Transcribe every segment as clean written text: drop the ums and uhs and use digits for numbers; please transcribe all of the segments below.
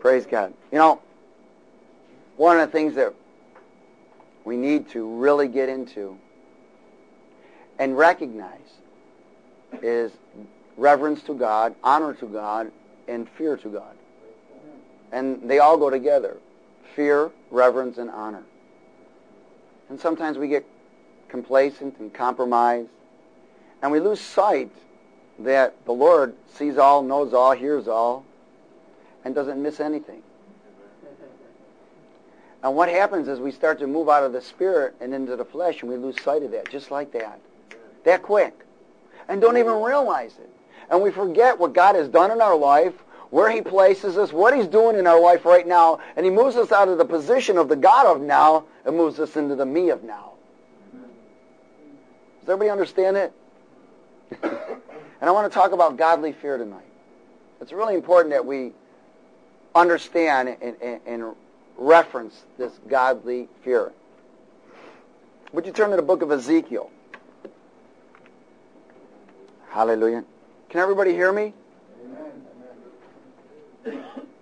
Praise God. You know, one of the things that we need to really get into and recognize is reverence to God, honor to God, and fear to God. And they all go together. Fear, reverence, and honor. And sometimes we get complacent and compromised, and we lose sight that the Lord sees all, knows all, hears all, and doesn't miss anything. And what happens is we start to move out of the spirit and into the flesh, and we lose sight of that, just like that. That quick. And don't even realize it. And we forget what God has done in our life, where He places us, what He's doing in our life right now, and He moves us out of the position of the God of now and moves us into the me of now. Does everybody understand it? And I want to talk about godly fear tonight. It's really important that we understand and reference this godly fear. Would you turn to the book of Ezekiel? Hallelujah. Can everybody hear me? Amen.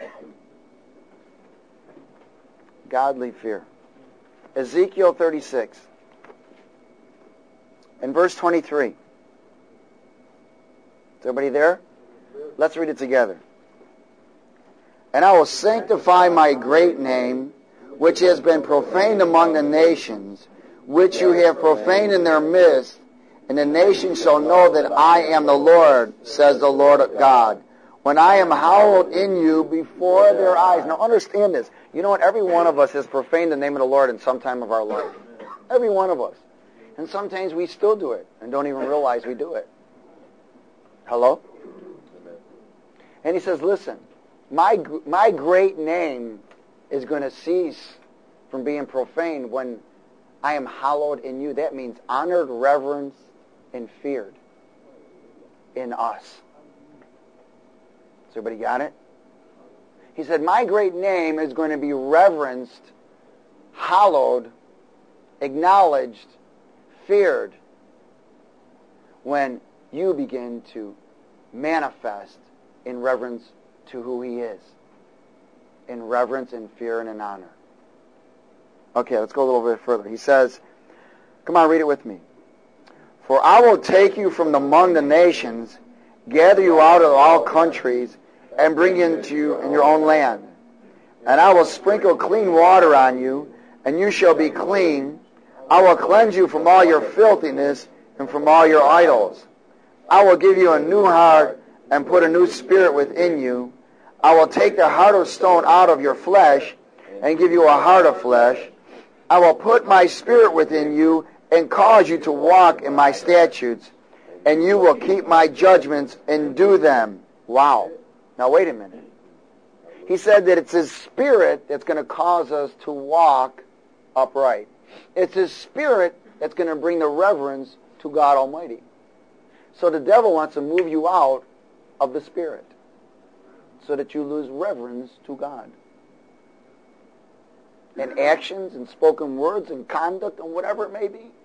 Godly fear. Ezekiel 36 and verse 23. Is everybody there? Let's read it together. And I will sanctify my great name, which has been profaned among the nations, which you have profaned in their midst, and the nations shall know that I am the Lord, says the Lord God, when I am hallowed in you before their eyes. Now understand this. You know what? Every one of us has profaned the name of the Lord in some time of our life. Every one of us. And sometimes we still do it and don't even realize we do it. Hello? And he says, listen, my great name is going to cease from being profaned when I am hallowed in you. That means honored, reverenced, and feared in us. Has everybody got it? He said, my great name is going to be reverenced, hallowed, acknowledged, feared when you begin to manifest in reverence to who He is. In reverence and fear and in honor. Okay, let's go a little bit further. He says, come on, read it with me. For I will take you from among the nations, gather you out of all countries, and bring you into you in your own land. And I will sprinkle clean water on you, and you shall be clean. I will cleanse you from all your filthiness and from all your idols. I will give you a new heart and put a new spirit within you. I will take the heart of stone out of your flesh and give you a heart of flesh. I will put my spirit within you and cause you to walk in my statutes, and you will keep my judgments and do them. Wow. Now wait a minute. He said that it's His Spirit that's going to cause us to walk upright. It's His Spirit that's going to bring the reverence to God Almighty. So the devil wants to move you out of the Spirit so that you lose reverence to God. And actions and spoken words and conduct and whatever it may be.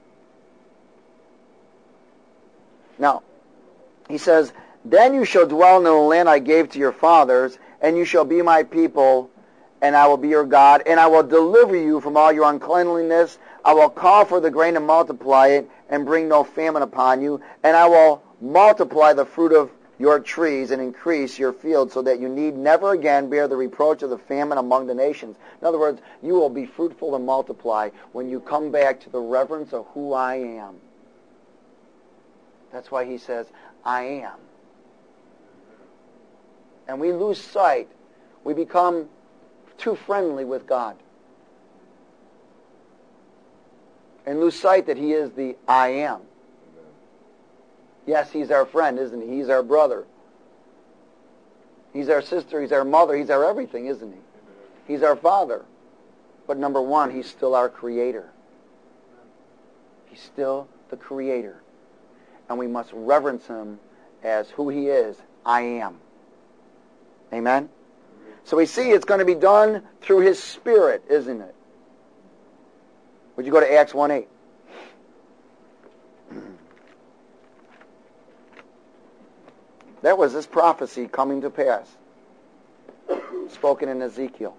Now, he says, then you shall dwell in the land I gave to your fathers, and you shall be my people, and I will be your God, and I will deliver you from all your uncleanliness. I will call for the grain and multiply it, and bring no famine upon you, and I will multiply the fruit of your trees and increase your fields, so that you need never again bear the reproach of the famine among the nations. In other words, you will be fruitful and multiply when you come back to the reverence of who I am. That's why he says, I am. And we lose sight. We become too friendly with God. And lose sight that He is the I am. Yes, He's our friend, isn't He? He's our brother. He's our sister. He's our mother. He's our everything, isn't He? He's our Father. But number one, He's still our Creator. He's still the Creator. And we must reverence Him as who He is, I am. Amen? So we see it's going to be done through His Spirit, isn't it? Would you go to Acts 1:8? That was this prophecy coming to pass. spoken in Ezekiel.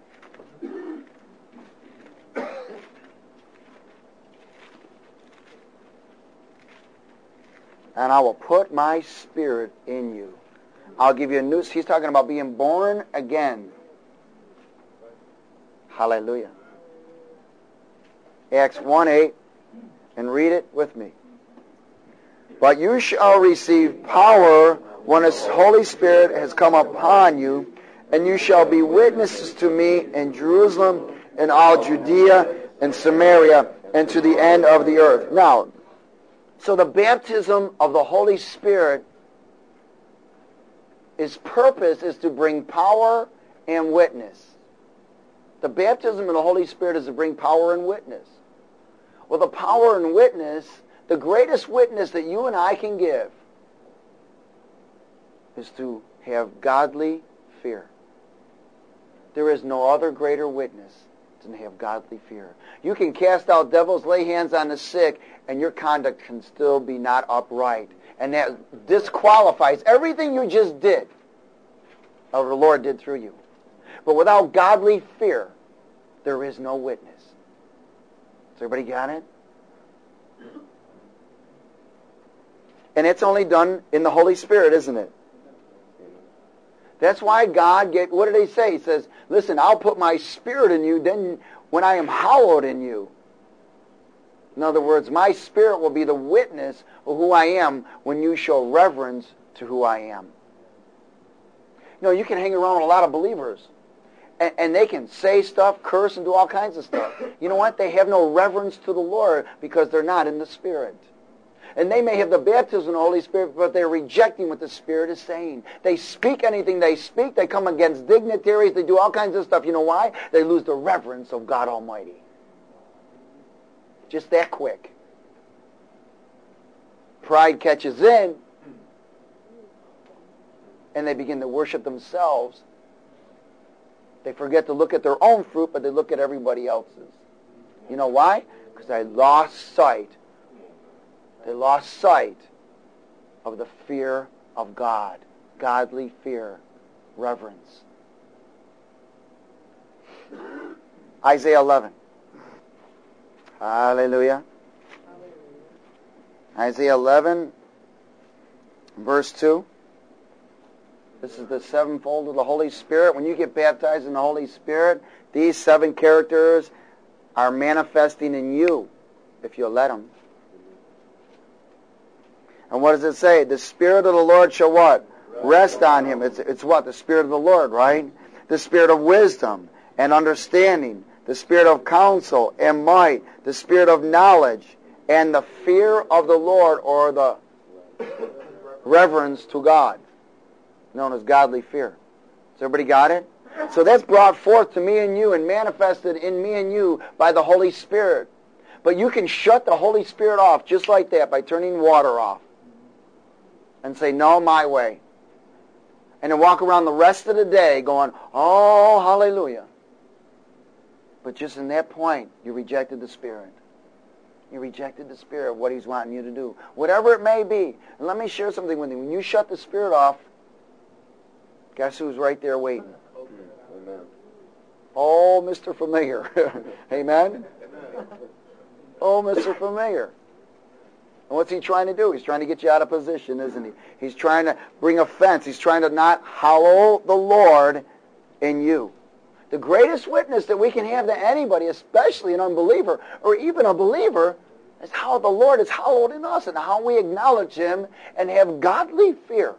And I will put my Spirit in you. I'll give you a new... He's talking about being born again. Hallelujah. Acts 1:8, and read it with me. But you shall receive power when the Holy Spirit has come upon you, and you shall be witnesses to me in Jerusalem and all Judea and Samaria and to the end of the earth. Now, so the baptism of the Holy Spirit, its purpose is to bring power and witness. The baptism of the Holy Spirit is to bring power and witness. Well, the power and witness, the greatest witness that you and I can give is to have godly fear. There is no other greater witness than to have godly fear. You can cast out devils, lay hands on the sick, and your conduct can still be not upright. And that disqualifies everything you just did, or the Lord did through you. But without godly fear, there is no witness. Has everybody got it? And it's only done in the Holy Spirit, isn't it? That's why God gave... What did he say? He says, listen, I'll put my Spirit in you, then when I am hallowed in you. In other words, my Spirit will be the witness of who I am when you show reverence to who I am. You know, you can hang around with a lot of believers, and they can say stuff, curse, and do all kinds of stuff. You know what? They have no reverence to the Lord because they're not in the Spirit. And they may have the baptism of the Holy Spirit, but they're rejecting what the Spirit is saying. They speak anything they speak. They come against dignitaries. They do all kinds of stuff. You know why? They lose the reverence of God Almighty. Just that quick. Pride catches in, and they begin to worship themselves. They forget to look at their own fruit, but they look at everybody else's. You know why? Because they lost sight. They lost sight of the fear of God. Godly fear. Reverence. Isaiah 11. Hallelujah. Isaiah 11, verse 2. This is the sevenfold of the Holy Spirit. When you get baptized in the Holy Spirit, these 7 characters are manifesting in you, if you'll let them. And what does it say? The Spirit of the Lord shall what? Rest on him. It's what? The Spirit of the Lord, right? The Spirit of wisdom and understanding. The Spirit of counsel and might. The Spirit of knowledge and the fear of the Lord, or the reverence to God, known as godly fear. Has everybody got it? So that's brought forth to me and you and manifested in me and you by the Holy Spirit. But you can shut the Holy Spirit off just like that by turning water off and say, no, my way. And then walk around the rest of the day going, oh, hallelujah. But just in that point, you rejected the Spirit. You rejected the Spirit of what he's wanting you to do. Whatever it may be. And let me share something with you. When you shut the Spirit off, guess who's right there waiting? Amen. Oh, Mr. Familiar. Amen? Oh, Mr. Familiar. And what's he trying to do? He's trying to get you out of position, isn't he? He's trying to bring offense. He's trying to not hallow the Lord in you. The greatest witness that we can have to anybody, especially an unbeliever or even a believer, is how the Lord is hallowed in us and how we acknowledge him and have godly fear.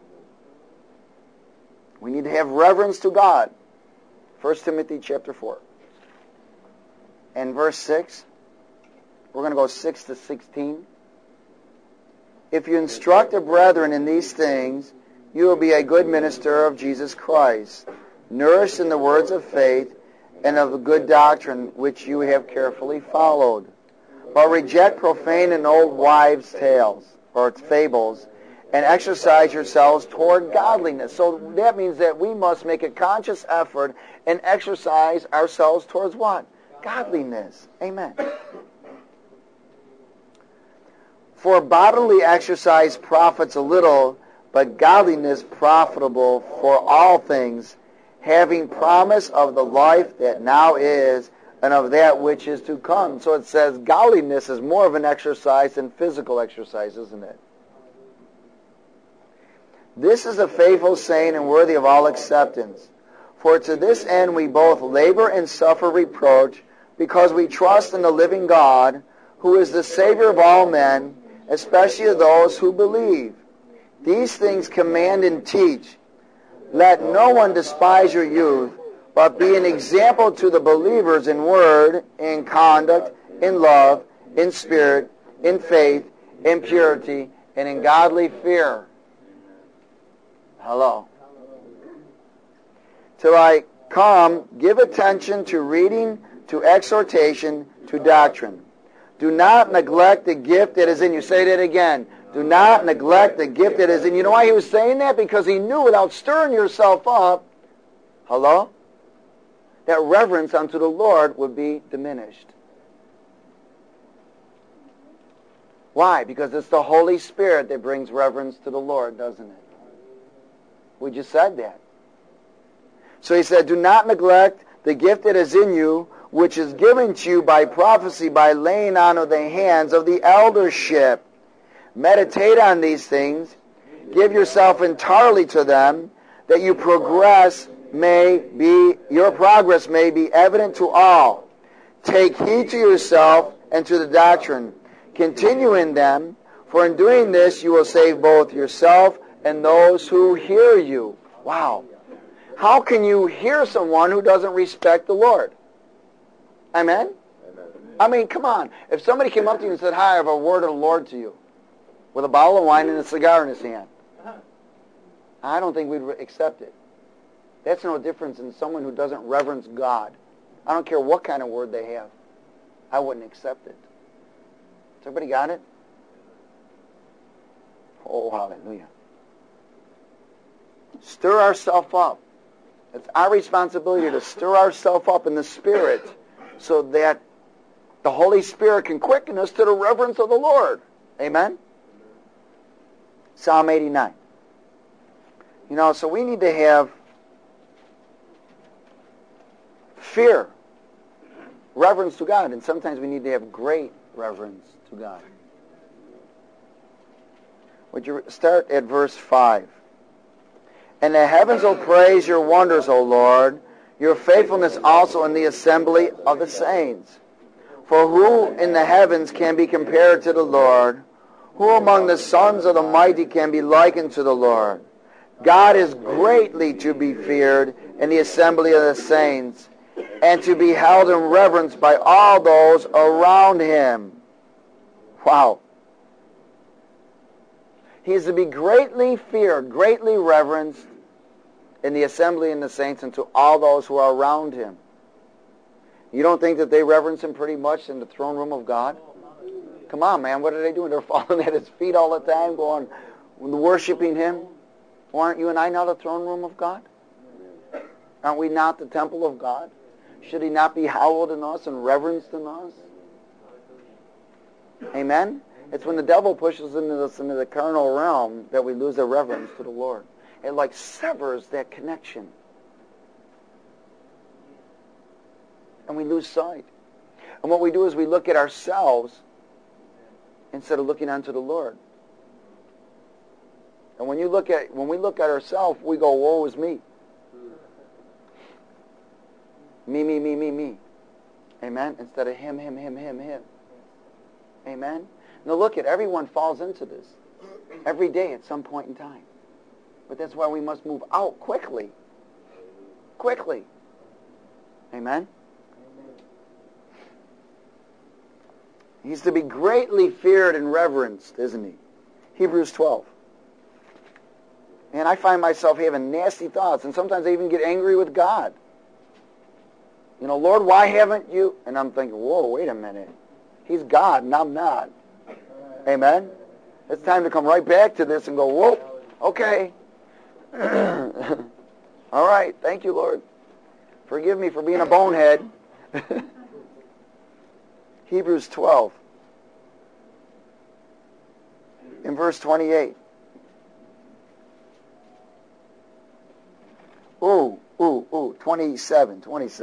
We need to have reverence to God. 1 Timothy chapter 4. And verse 6. We're going to go 6 to 16. If you instruct the brethren in these things, you will be a good minister of Jesus Christ, nourished in the words of faith and of the good doctrine which you have carefully followed. But reject profane and old wives' tales, or fables, and exercise yourselves toward godliness. So that means that we must make a conscious effort and exercise ourselves towards what? Godliness. Amen. For bodily exercise profits a little, but godliness profitable for all things, having promise of the life that now is and of that which is to come. So it says godliness is more of an exercise than physical exercise, isn't it? This is a faithful saying and worthy of all acceptance. For to this end we both labor and suffer reproach, because we trust in the living God, who is the Savior of all men, especially of those who believe. These things command and teach. Let no one despise your youth, but be an example to the believers in word, in conduct, in love, in spirit, in faith, in purity, and in godly fear. Hello. Till I come, give attention to reading, to exhortation, to doctrine. Do not neglect the gift that is in you. Say that again. Do not neglect the gift that is in you. You know why he was saying that? Because he knew without stirring yourself up, hello, that reverence unto the Lord would be diminished. Why? Because it's the Holy Spirit that brings reverence to the Lord, doesn't it? We just said that. So he said, do not neglect the gift that is in you, which is given to you by prophecy, by laying on of the hands of the eldership. Meditate on these things. Give yourself entirely to them, that your progress may be evident to all. Take heed to yourself and to the doctrine. Continue in them, for in doing this you will save both yourself and those who hear you. Wow. How can you hear someone who doesn't respect the Lord? Amen? I mean, come on. If somebody came up to you and said, hi, I have a word of the Lord to you, with a bottle of wine and a cigar in his hand, I don't think we'd accept it. That's no difference in someone who doesn't reverence God. I don't care what kind of word they have. I wouldn't accept it. Has everybody got it? Oh, hallelujah. Stir ourselves up. It's our responsibility to stir ourselves up in the Spirit so that the Holy Spirit can quicken us to the reverence of the Lord. Amen? Psalm 89. You know, so we need to have fear, reverence to God, and sometimes we need to have great reverence to God. Would you start at verse 5? And the heavens will praise your wonders, O Lord, your faithfulness also in the assembly of the saints. For who in the heavens can be compared to the Lord? Who among the sons of the mighty can be likened to the Lord? God is greatly to be feared in the assembly of the saints, and to be held in reverence by all those around him. Wow. He is to be greatly feared, greatly reverenced in the assembly and the saints and to all those who are around him. You don't think that they reverence him pretty much in the throne room of God? Come on, man, what are they doing? They're falling at his feet all the time, going, worshiping him. Aren't you and I not the throne room of God? Aren't we not the temple of God? Should he not be hallowed in us and reverenced in us? Amen? It's when the devil pushes us into the carnal realm that we lose our reverence to the Lord. It like severs that connection. And we lose sight. And what we do is we look at ourselves instead of looking unto the Lord. And when we look at ourselves, we go, woe is me. Me, me, me, me, me. Amen? Instead of him, him, him, him, him. Amen? Now look, everyone falls into this. Every day at some point in time. But that's why we must move out quickly. Quickly. Amen? He's to be greatly feared and reverenced, isn't he? Hebrews 12. And I find myself having nasty thoughts, and sometimes I even get angry with God. You know, Lord, why haven't you? And I'm thinking, whoa, wait a minute. He's God, and I'm not. Amen? It's time to come right back to this and go, whoa, okay. All right, thank you, Lord. Forgive me for being a bonehead. Hebrews 12. In verse 28. Oh, Ooh, 27. Is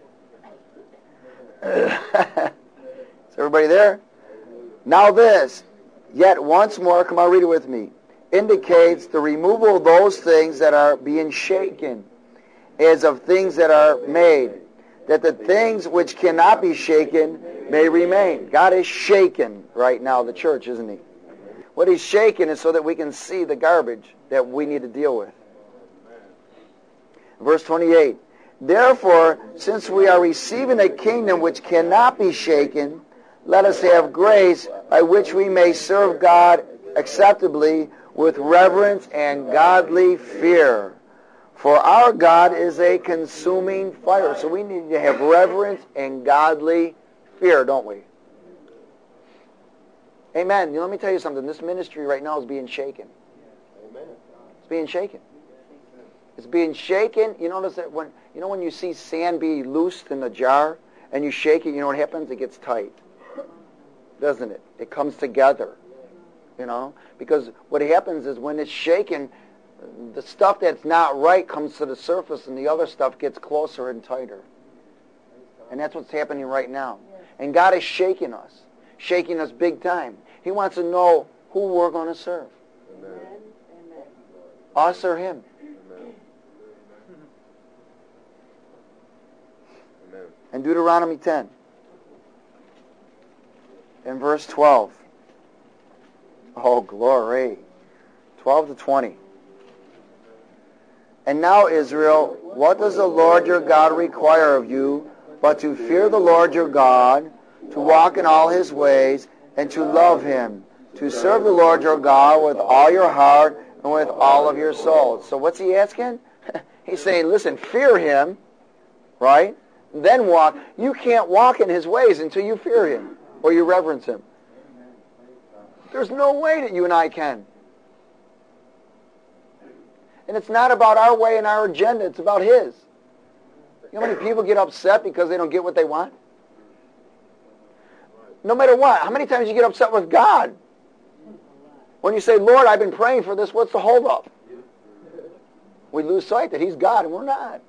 everybody there? Now this, yet once more, come on, read it with me, indicates the removal of those things that are being shaken, as of things that are made, that the things which cannot be shaken may remain. God is shaken right now, the church, isn't he? What he's shaking is so that we can see the garbage that we need to deal with. Verse 28, therefore, since we are receiving a kingdom which cannot be shaken, let us have grace by which we may serve God acceptably with reverence and godly fear. For our God is a consuming fire. So we need to have reverence and godly fear, don't we? Amen. Let me tell you something. This ministry right now is being shaken. Amen. It's being shaken. It's being shaken. You notice that when you see sand be loosed in a jar and you shake it, you know what happens? It gets tight. Doesn't it? It comes together. Because what happens is when it's shaken, the stuff that's not right comes to the surface and the other stuff gets closer and tighter. And that's what's happening right now. And God is shaking us big time. He wants to know who we're going to serve. Amen. Us or Him. Amen. And Deuteronomy 10 and verse 12. Oh, glory. 12 to 20. And now, Israel, what does the Lord your God require of you but to fear the Lord your God, to walk in all His ways, and to love Him, to serve the Lord your God with all your heart and with all of your soul. So what's He asking? He's saying, listen, fear Him, right? Then walk. You can't walk in His ways until you fear Him or you reverence Him. There's no way that you and I can. And it's not about our way and our agenda. It's about His. You know how many people get upset because they don't get what they want? No matter what. How many times you get upset with God? When you say, Lord, I've been praying for this, what's the holdup? We lose sight that He's God and we're not.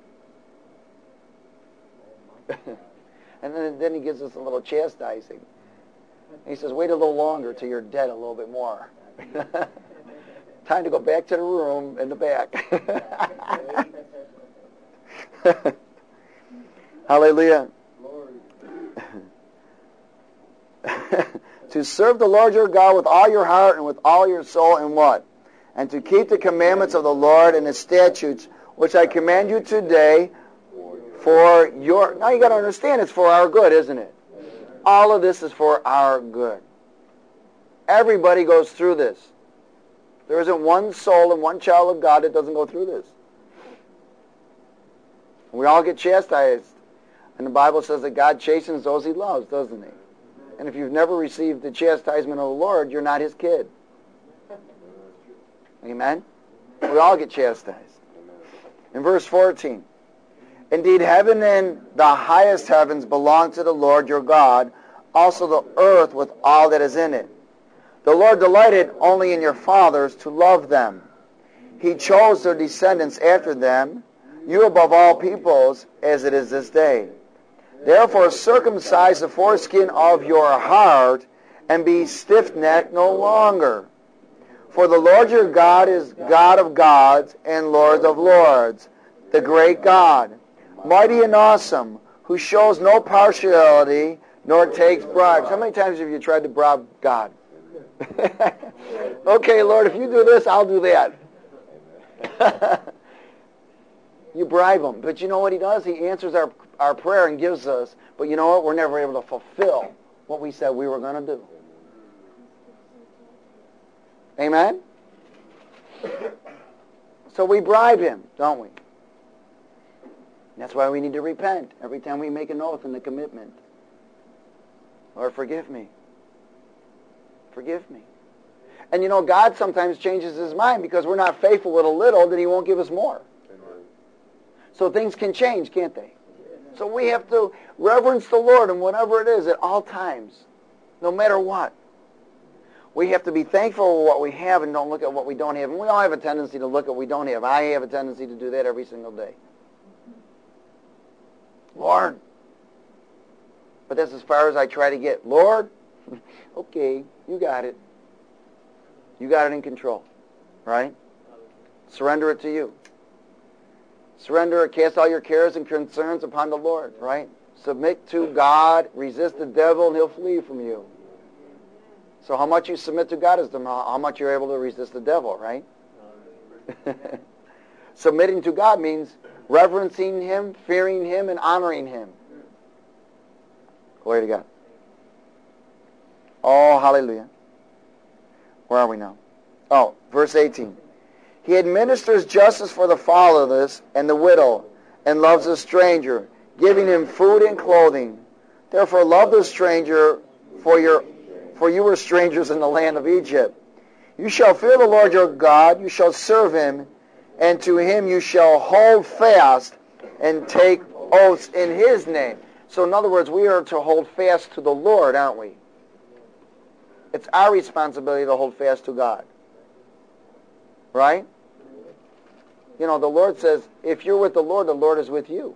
And then He gives us a little chastising. He says, wait a little longer till you're dead a little bit more. Time to go back to the room in the back. Hallelujah. To serve the Lord your God with all your heart and with all your soul, and what? And to keep the commandments of the Lord and His statutes, which I command you today for your... Now you got to understand it's for our good, isn't it? All of this is for our good. Everybody goes through this. There isn't one soul and one child of God that doesn't go through this. We all get chastised. And the Bible says that God chastens those He loves, doesn't He? And if you've never received the chastisement of the Lord, you're not His kid. Amen? We all get chastised. In verse 14, indeed, heaven and the highest heavens belong to the Lord your God, also the earth with all that is in it. The Lord delighted only in your fathers to love them. He chose their descendants after them, you above all peoples, as it is this day. Therefore circumcise the foreskin of your heart, and be stiff-necked no longer. For the Lord your God is God of gods and Lord of lords, the great God, mighty and awesome, who shows no partiality nor takes bribes. How many times have you tried to bribe God? Okay, Lord, if you do this, I'll do that. You bribe Him. But you know what He does? He answers our prayer and gives us. But you know what? We're never able to fulfill what we said we were going to do. Amen? So we bribe Him, don't we? That's why we need to repent every time we make an oath and a commitment. Lord, forgive me. Forgive me. And you know, God sometimes changes His mind because we're not faithful with a little, then He won't give us more. Amen. So things can change, can't they? So we have to reverence the Lord in whatever it is at all times, no matter what. We have to be thankful for what we have and don't look at what we don't have. And we all have a tendency to look at what we don't have. I have a tendency to do that every single day. Lord. But that's as far as I try to get. Lord, okay, you got it. You got it in control, right? Surrender it to you. Surrender it, cast all your cares and concerns upon the Lord, right? Submit to God, resist the devil, and he'll flee from you. So how much you submit to God is how much you're able to resist the devil, right? Submitting to God means reverencing Him, fearing Him, and honoring Him. Glory to God. Oh, hallelujah. Where are we now? Oh, verse 18. He administers justice for the fatherless and the widow, and loves the stranger, giving him food and clothing. Therefore love the stranger, for you were strangers in the land of Egypt. You shall fear the Lord your God, you shall serve Him, and to Him you shall hold fast and take oaths in His name. So in other words, we are to hold fast to the Lord, aren't we? It's our responsibility to hold fast to God. Right? You know, the Lord says, if you're with the Lord is with you.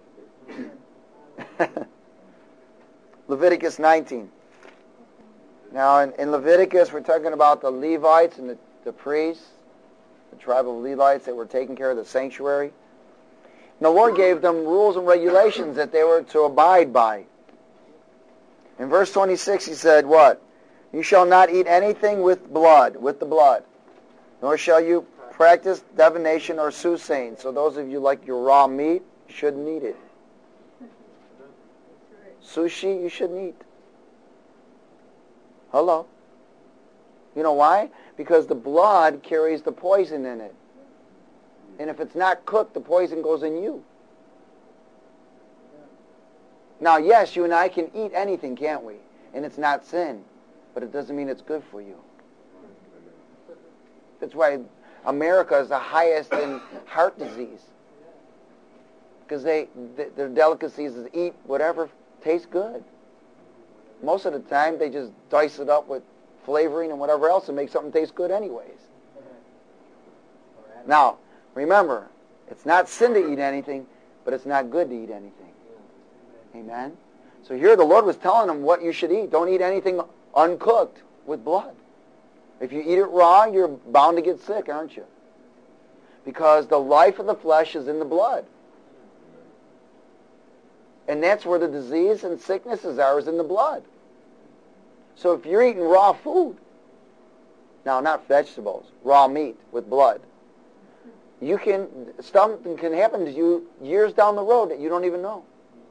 Leviticus 19. Now, in Leviticus, we're talking about the Levites and the priests, the tribe of Levites that were taking care of the sanctuary. And the Lord gave them rules and regulations that they were to abide by. In verse 26, He said, what? You shall not eat anything with the blood, nor shall you practice divination or soothsaying. So those of you like your raw meat, you shouldn't eat it. Sushi, you shouldn't eat. Hello? You know why? Because the blood carries the poison in it. And if it's not cooked, the poison goes in you. Now, yes, you and I can eat anything, can't we? And it's not sin. But it doesn't mean it's good for you. That's why America is the highest in heart disease. Because their delicacies is eat whatever tastes good. Most of the time, they just dice it up with flavoring and whatever else and make something taste good anyways. Now, remember, it's not sin to eat anything, but it's not good to eat anything. Amen? So here the Lord was telling them what you should eat. Don't eat anything uncooked with blood. If you eat it raw, you're bound to get sick, aren't you? Because the life of the flesh is in the blood. And that's where the disease and sicknesses are, is in the blood. So if you're eating raw food, now not vegetables, raw meat with blood, something can happen to you years down the road that you don't even know.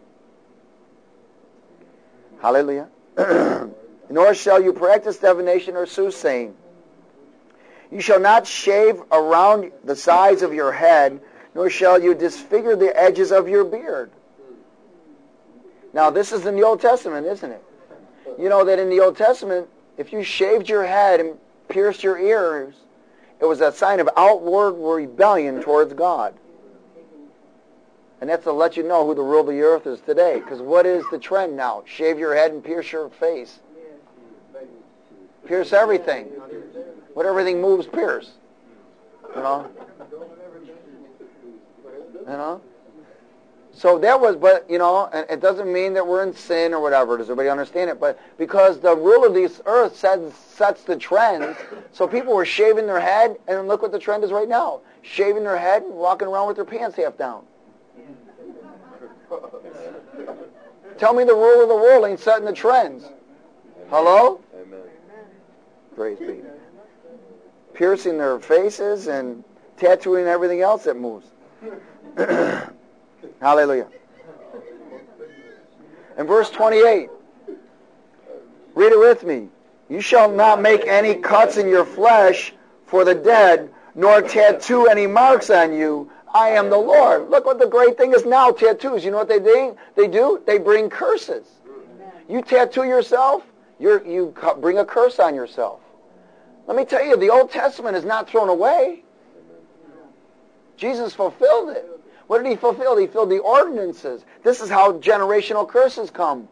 Hallelujah. Nor shall you practice divination or soothsaying. You shall not shave around the sides of your head, nor shall you disfigure the edges of your beard. Now, this is in the Old Testament, isn't it? You know that in the Old Testament, if you shaved your head and pierced your ears, it was a sign of outward rebellion towards God. And that's to let you know who the ruler of the earth is today. Because what is the trend now? Shave your head and pierce your face. Pierce everything. What everything moves, pierce. You know? You know? So that was, but, you know, and it doesn't mean that we're in sin or whatever. Does everybody understand it? But because the ruler of this earth sets the trends, so people were shaving their head, and look what the trend is right now. Shaving their head and walking around with their pants half down. Tell me the ruler of the world ain't setting the trends. Hello? Amen. Praise be. Piercing their faces and tattooing everything else that moves. Hallelujah. In verse 28, read it with me. You shall not make any cuts in your flesh for the dead, nor tattoo any marks on you. I am the Lord. Look what the great thing is now, tattoos. You know what they do? They bring curses. You tattoo yourself, you bring a curse on yourself. Let me tell you, the Old Testament is not thrown away. Jesus fulfilled it. What did He fulfill? He filled the ordinances. This is how generational curses come.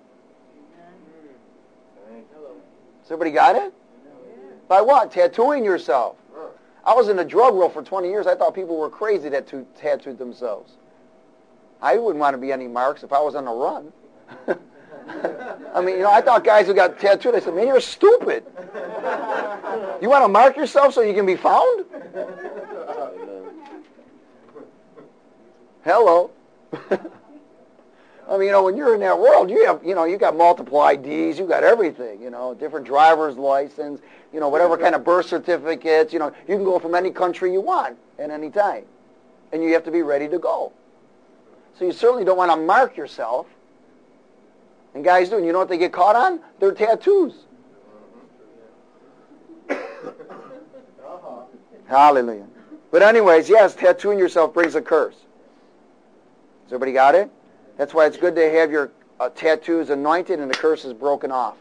Has everybody got it? By what? Tattooing yourself. I was in the drug world for 20 years. I thought people were crazy that tattooed themselves. I wouldn't want to be any marks if I was on the run. I mean, I thought guys who got tattooed, I said, man, you're stupid. You want to mark yourself so you can be found? Hello. I mean, when you're in that world, you have, you got multiple IDs, you got everything, different driver's license, whatever kind of birth certificates, you can go from any country you want at any time. And you have to be ready to go. So you certainly don't want to mark yourself. And guys do, and you know what they get caught on? Their tattoos. Hallelujah. But anyways, yes, tattooing yourself brings a curse. Has everybody got it? That's why it's good to have your tattoos anointed and the curse is broken off.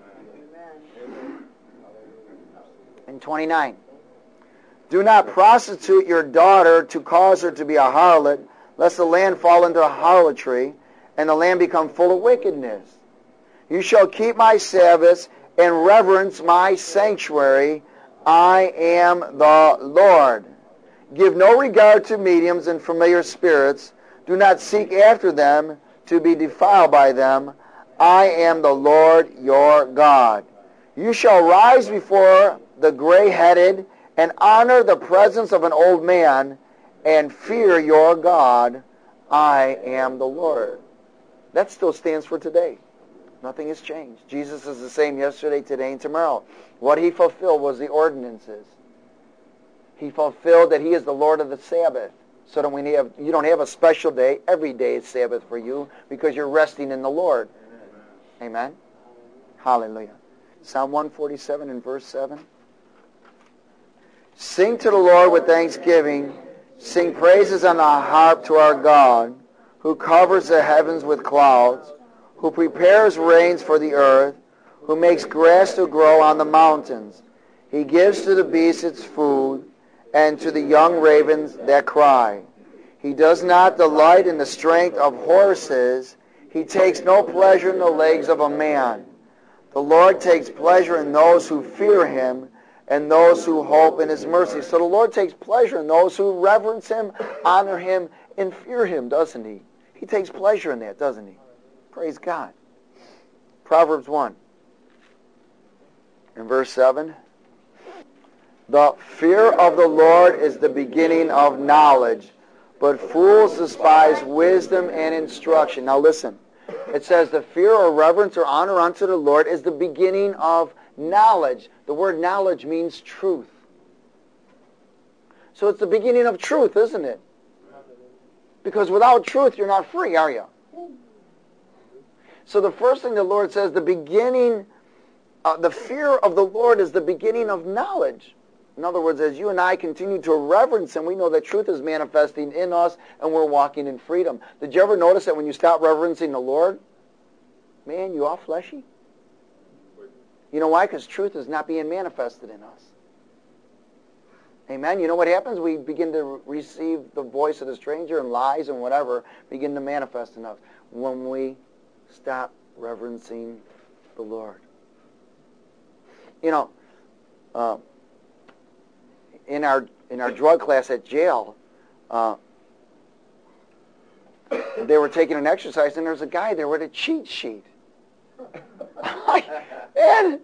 And 29. Do not prostitute your daughter to cause her to be a harlot, lest the land fall into harlotry, and the land become full of wickedness. You shall keep my Sabbaths and reverence my sanctuary. I am the Lord. Give no regard to mediums and familiar spirits. Do not seek after them to be defiled by them. I am the Lord your God. You shall rise before the gray-headed and honor the presence of an old man and fear your God. I am the Lord. That still stands for today. Nothing has changed. Jesus is the same yesterday, today, and tomorrow. What he fulfilled was the ordinances. He fulfilled that he is the Lord of the Sabbath. So that you don't have a special day. Every day is Sabbath for you because you're resting in the Lord. Amen? Hallelujah. Psalm 147 and verse 7. Sing to the Lord with thanksgiving. Sing praises on the harp to our God, who covers the heavens with clouds, who prepares rains for the earth, who makes grass to grow on the mountains. He gives to the beasts its food, and to the young ravens that cry. He does not delight in the strength of horses. He takes no pleasure in the legs of a man. The Lord takes pleasure in those who fear him and those who hope in his mercy. So the Lord takes pleasure in those who reverence him, honor him, and fear him, doesn't he? He takes pleasure in that, doesn't he? Praise God. Proverbs 1 in verse 7. The fear of the Lord is the beginning of knowledge, but fools despise wisdom and instruction. Now listen. It says the fear or reverence or honor unto the Lord is the beginning of knowledge. The word knowledge means truth. So it's the beginning of truth, isn't it? Because without truth, you're not free, are you? So the first thing the Lord says, the fear of the Lord is the beginning of knowledge. In other words, as you and I continue to reverence him, we know that truth is manifesting in us and we're walking in freedom. Did you ever notice that when you stop reverencing the Lord, man, you all fleshy? You know why? Because truth is not being manifested in us. Amen? You know what happens? We begin to receive the voice of the stranger and lies and whatever begin to manifest in us when we stop reverencing the Lord. In our drug class at jail, they were taking an exercise, and there was a guy there with a cheat sheet. And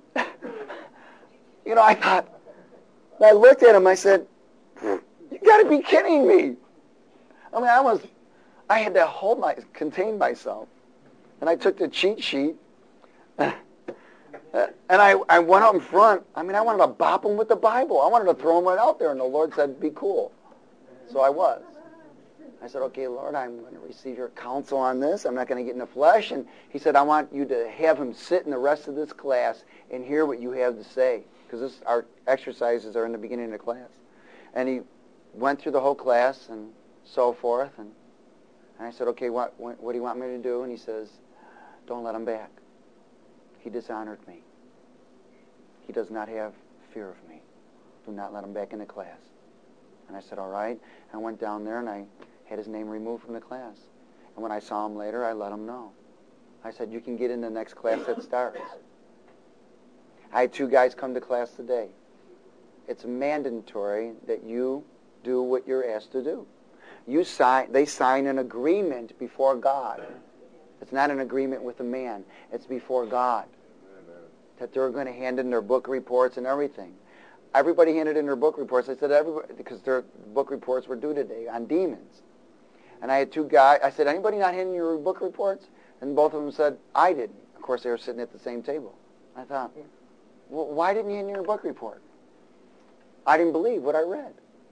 I thought, I looked at him, I said, you got to be kidding me. I mean, I had to contain myself. And I took the cheat sheet, and I went up in front. I mean, I wanted to bop him with the Bible. I wanted to throw him right out there, and the Lord said, be cool. So I was. I said, okay, Lord, I'm going to receive your counsel on this. I'm not going to get in the flesh. And he said, I want you to have him sit in the rest of this class and hear what you have to say, because our exercises are in the beginning of the class. And he went through the whole class and so forth. And I said, okay, what do you want me to do? And he says, don't let him back. He dishonored me. He does not have fear of me. Do not let him back in the class. And I said, all right. I went down there and I had his name removed from the class. And when I saw him later, I let him know. I said, you can get in the next class that starts. I had 2 guys come to class today. It's mandatory that you do what you're asked to do. They sign an agreement before God. It's not an agreement with a man. It's before God. That they're going to hand in their book reports and everything. Everybody handed in their book reports. I said, everybody, because their book reports were due today on demons. And I had two guys. I said, anybody not handing your book reports? And both of them said, I didn't. Of course, they were sitting at the same table. I thought, well, why didn't you hand in your book report? I didn't believe what I read.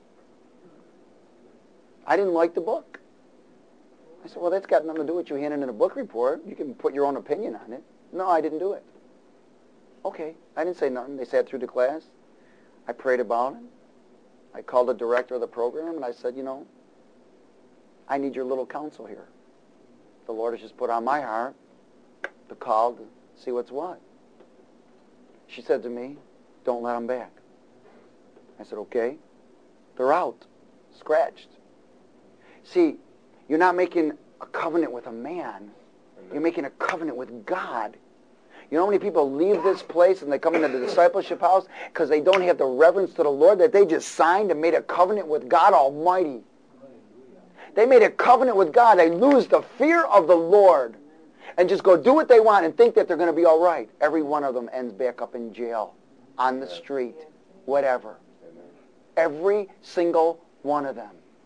I didn't like the book. I said, well, that's got nothing to do with you handing in a book report. You can put your own opinion on it. No, I didn't do it. Okay. I didn't say nothing. They sat through the class. I prayed about it. I called the director of the program, and I said, I need your little counsel here. The Lord has just put on my heart to call to see what's what. She said to me, don't let them back. I said, okay. They're out. Scratched. See, you're not making a covenant with a man. You're making a covenant with God. You know how many people leave this place and they come into the discipleship house because they don't have the reverence to the Lord that they just signed and made a covenant with God Almighty. They made a covenant with God. They lose the fear of the Lord and just go do what they want and think that they're going to be all right. Every one of them ends back up in jail, on the street, whatever. Every single one of them.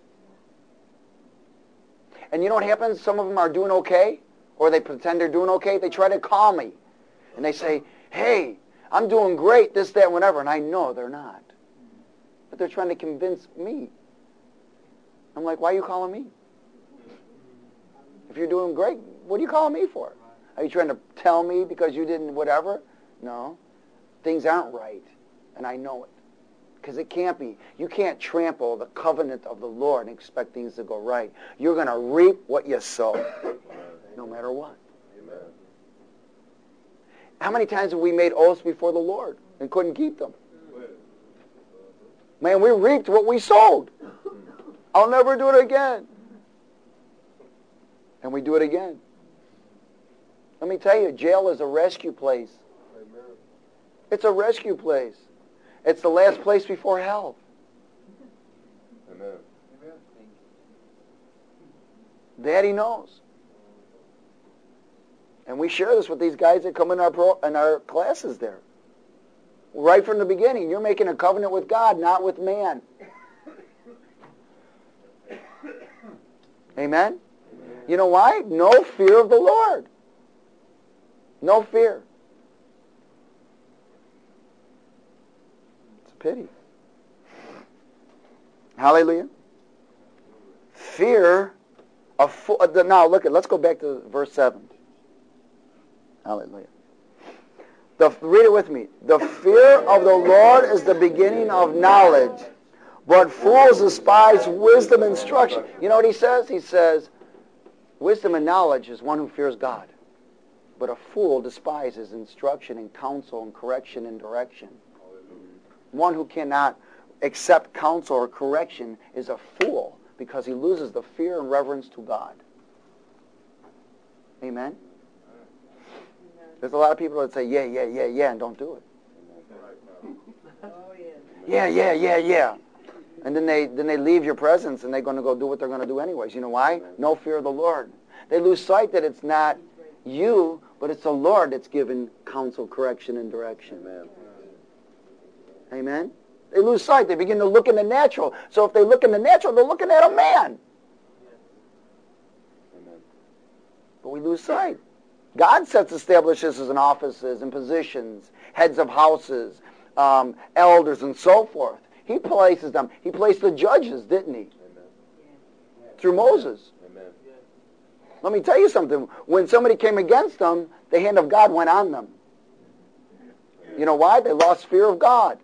And you know what happens? Some of them are doing okay, or they pretend they're doing okay. They try to call me. And they say, hey, I'm doing great, this, that, whatever. And I know they're not. But they're trying to convince me. I'm like, why are you calling me? If you're doing great, what are you calling me for? Are you trying to tell me because you didn't whatever? No. Things aren't right. And I know it. Because it can't be. You can't trample the covenant of the Lord and expect things to go right. You're going to reap what you sow. No matter what. Amen. How many times have we made oaths before the Lord and couldn't keep them? Man, we reaped what we sowed. I'll never do it again. And we do it again. Let me tell you, jail is a rescue place. It's a rescue place. It's the last place before hell. Amen. Daddy knows. And we share this with these guys that come in our classes there. Right from the beginning, you're making a covenant with God, not with man. Amen? You know why? No fear of the Lord. No fear. It's a pity. Hallelujah. Fear of... Now, let's go back to verse 7. Hallelujah. Read it with me. The fear of the Lord is the beginning of knowledge, but fools despise wisdom and instruction. You know what he says? He says, wisdom and knowledge is one who fears God, but a fool despises instruction and counsel and correction and direction. One who cannot accept counsel or correction is a fool because he loses the fear and reverence to God. Amen? There's a lot of people that say, yeah, and don't do it. Yeah. And then they leave your presence and they're going to go do what they're going to do anyways. You know why? No fear of the Lord. They lose sight that it's not you, but it's the Lord that's given counsel, correction, and direction. Amen? They lose sight. They begin to look in the natural. So if they look in the natural, they're looking at a man. But we lose sight. God establishes in offices and positions, heads of houses, elders, and so forth. He places them. He placed the judges, didn't he? Amen. Through Moses. Amen. Let me tell you something. When somebody came against them, the hand of God went on them. You know why? They lost fear of God.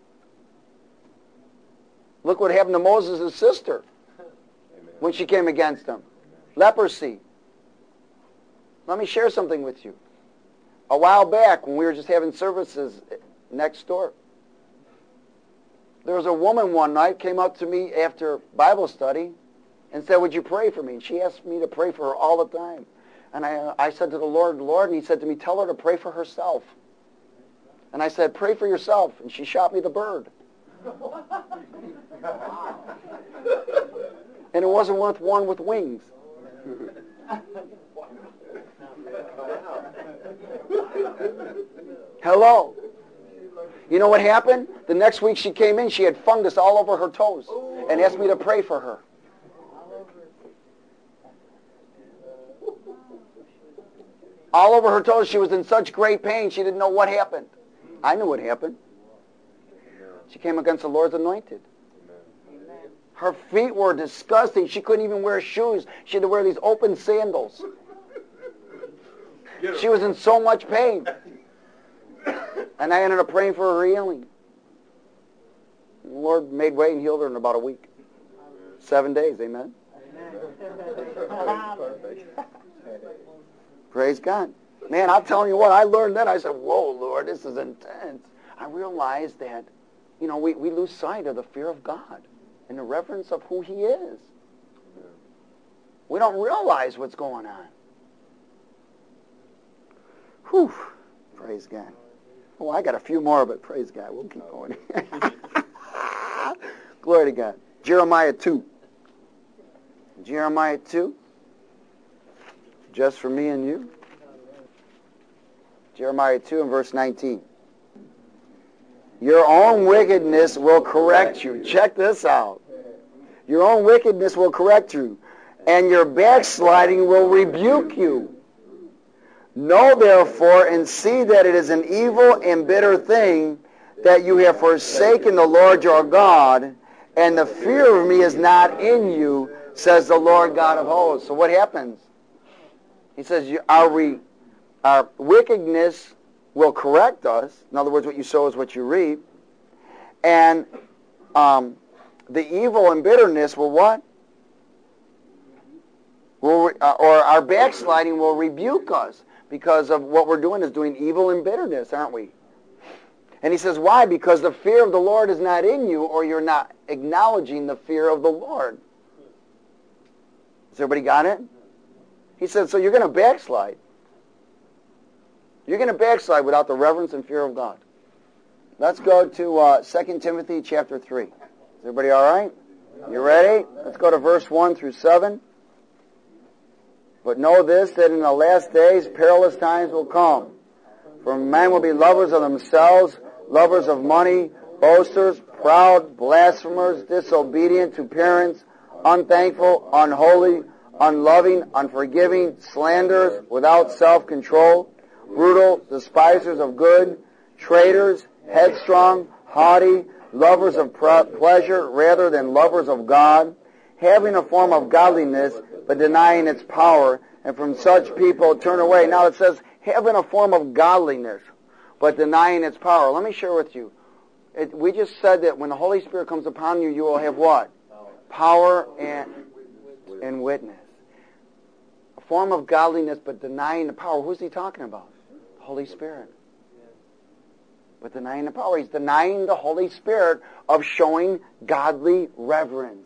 Look what happened to Moses' sister when she came against him. Leprosy. Let me share something with you. A while back, when we were just having services next door, there was a woman one night came up to me after Bible study and said, would you pray for me? And she asked me to pray for her all the time. And I said to the Lord, and he said to me, tell her to pray for herself. And I said, pray for yourself. And she shot me the bird. And it wasn't worth one with wings. Hello. You know what happened? The next week she came in, she had fungus all over her toes and asked me to pray for her. All over her toes. She was in such great pain, she didn't know what happened. I knew what happened. She came against the Lord's anointed. Her feet were disgusting. She couldn't even wear shoes. She had to wear these open sandals. She was in so much pain. And I ended up praying for her healing. The Lord made way and healed her in about a week. 7 days, amen? Praise God. Man, I'm telling you what, I learned that. I said, whoa, Lord, this is intense. I realized that, you know, we lose sight of the fear of God and the reverence of who He is. We don't realize what's going on. Whew. Praise God. Oh, I got a few more, but praise God. We'll keep going. Glory to God. Jeremiah 2. Jeremiah 2. Just for me and you. Jeremiah 2 and verse 19. Your own wickedness will correct you. Check this out. Your own wickedness will correct you, and your backsliding will rebuke you. Know therefore and see that it is an evil and bitter thing that you have forsaken the Lord your God, and the fear of me is not in you, says the Lord God of hosts. So what happens? He says our wickedness will correct us. In other words, what you sow is what you reap. And the evil and bitterness will what? Or our backsliding will rebuke us. Because of what we're doing is doing evil and bitterness, aren't we? And he says, why? Because the fear of the Lord is not in you, or you're not acknowledging the fear of the Lord. Has everybody got it? He says, so you're going to backslide. You're going to backslide without the reverence and fear of God. Let's go to 2 Timothy chapter 3. Is everybody all right? You ready? Let's go to verse 1 through 7. But know this, that in the last days perilous times will come. For men will be lovers of themselves, lovers of money, boasters, proud, blasphemers, disobedient to parents, unthankful, unholy, unloving, unforgiving, slanderers, without self-control, brutal, despisers of good, traitors, headstrong, haughty, lovers of pleasure rather than lovers of God, having a form of godliness, but denying its power, and from such people turn away. Now it says, having a form of godliness, but denying its power. Let me share with you. We just said that when the Holy Spirit comes upon you, you will have what? Power and witness. A form of godliness, but denying the power. Who's he talking about? The Holy Spirit. But denying the power. He's denying the Holy Spirit of showing godly reverence.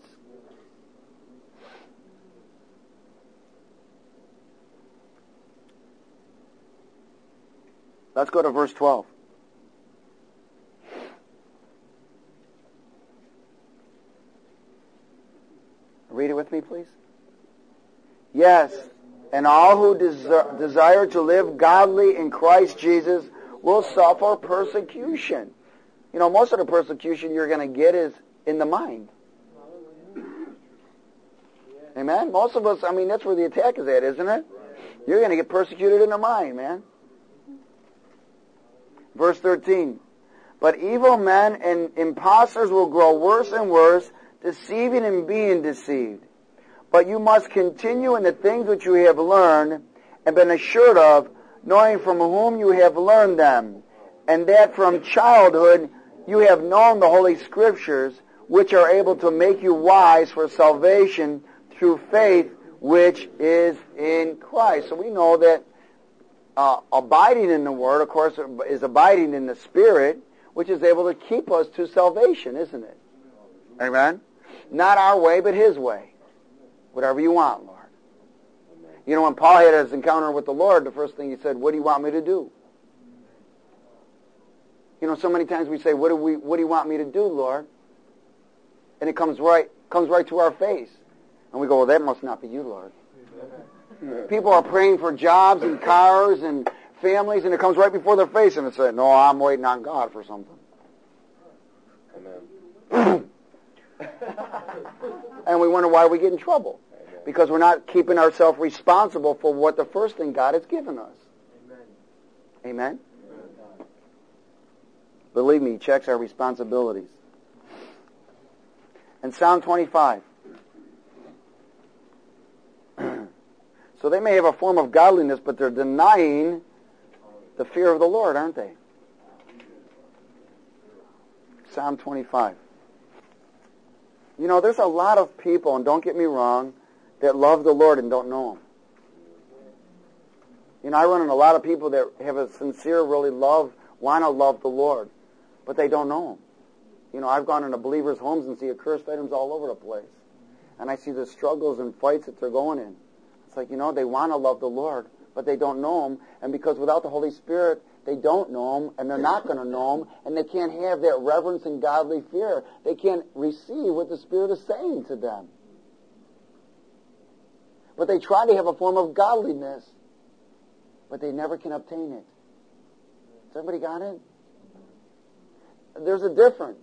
Let's go to verse 12. Read it with me, please. Yes, and all who desire to live godly in Christ Jesus will suffer persecution. You know, most of the persecution you're going to get is in the mind. Amen? Most of us, I mean, that's where the attack is at, isn't it? You're going to get persecuted in the mind, man. Verse 13, but evil men and impostors will grow worse and worse, deceiving and being deceived. But you must continue in the things which you have learned and been assured of, knowing from whom you have learned them, and that from childhood you have known the Holy Scriptures, which are able to make you wise for salvation through faith which is in Christ. So we know that abiding in the Word, of course, is abiding in the Spirit, which is able to keep us to salvation, isn't it? Amen? Not our way, but His way. Whatever you want, Lord. You know, when Paul had his encounter with the Lord, the first thing he said, what do you want me to do? You know, so many times we say, what do you want me to do, Lord? And it comes right to our face. And we go, well, that must not be you, Lord. People are praying for jobs and cars and families, and it comes right before their face, and they say, no, I'm waiting on God for something. Amen. And we wonder why we get in trouble. Amen. Because we're not keeping ourselves responsible for what the first thing God has given us. Amen? Amen? Believe me, He checks our responsibilities. And Psalm 25. So they may have a form of godliness, but they're denying the fear of the Lord, aren't they? Psalm 25. You know, there's a lot of people, and don't get me wrong, that love the Lord and don't know Him. You know, I run into a lot of people that have a sincere, really want to love the Lord, but they don't know Him. You know, I've gone into believers' homes and see accursed items all over the place. And I see the struggles and fights that they're going in. It's like, you know, they want to love the Lord, but they don't know Him. And because without the Holy Spirit, they don't know Him, and they're not going to know Him, and they can't have that reverence and godly fear. They can't receive what the Spirit is saying to them. But they try to have a form of godliness, but they never can obtain it. Has everybody got it? There's a difference.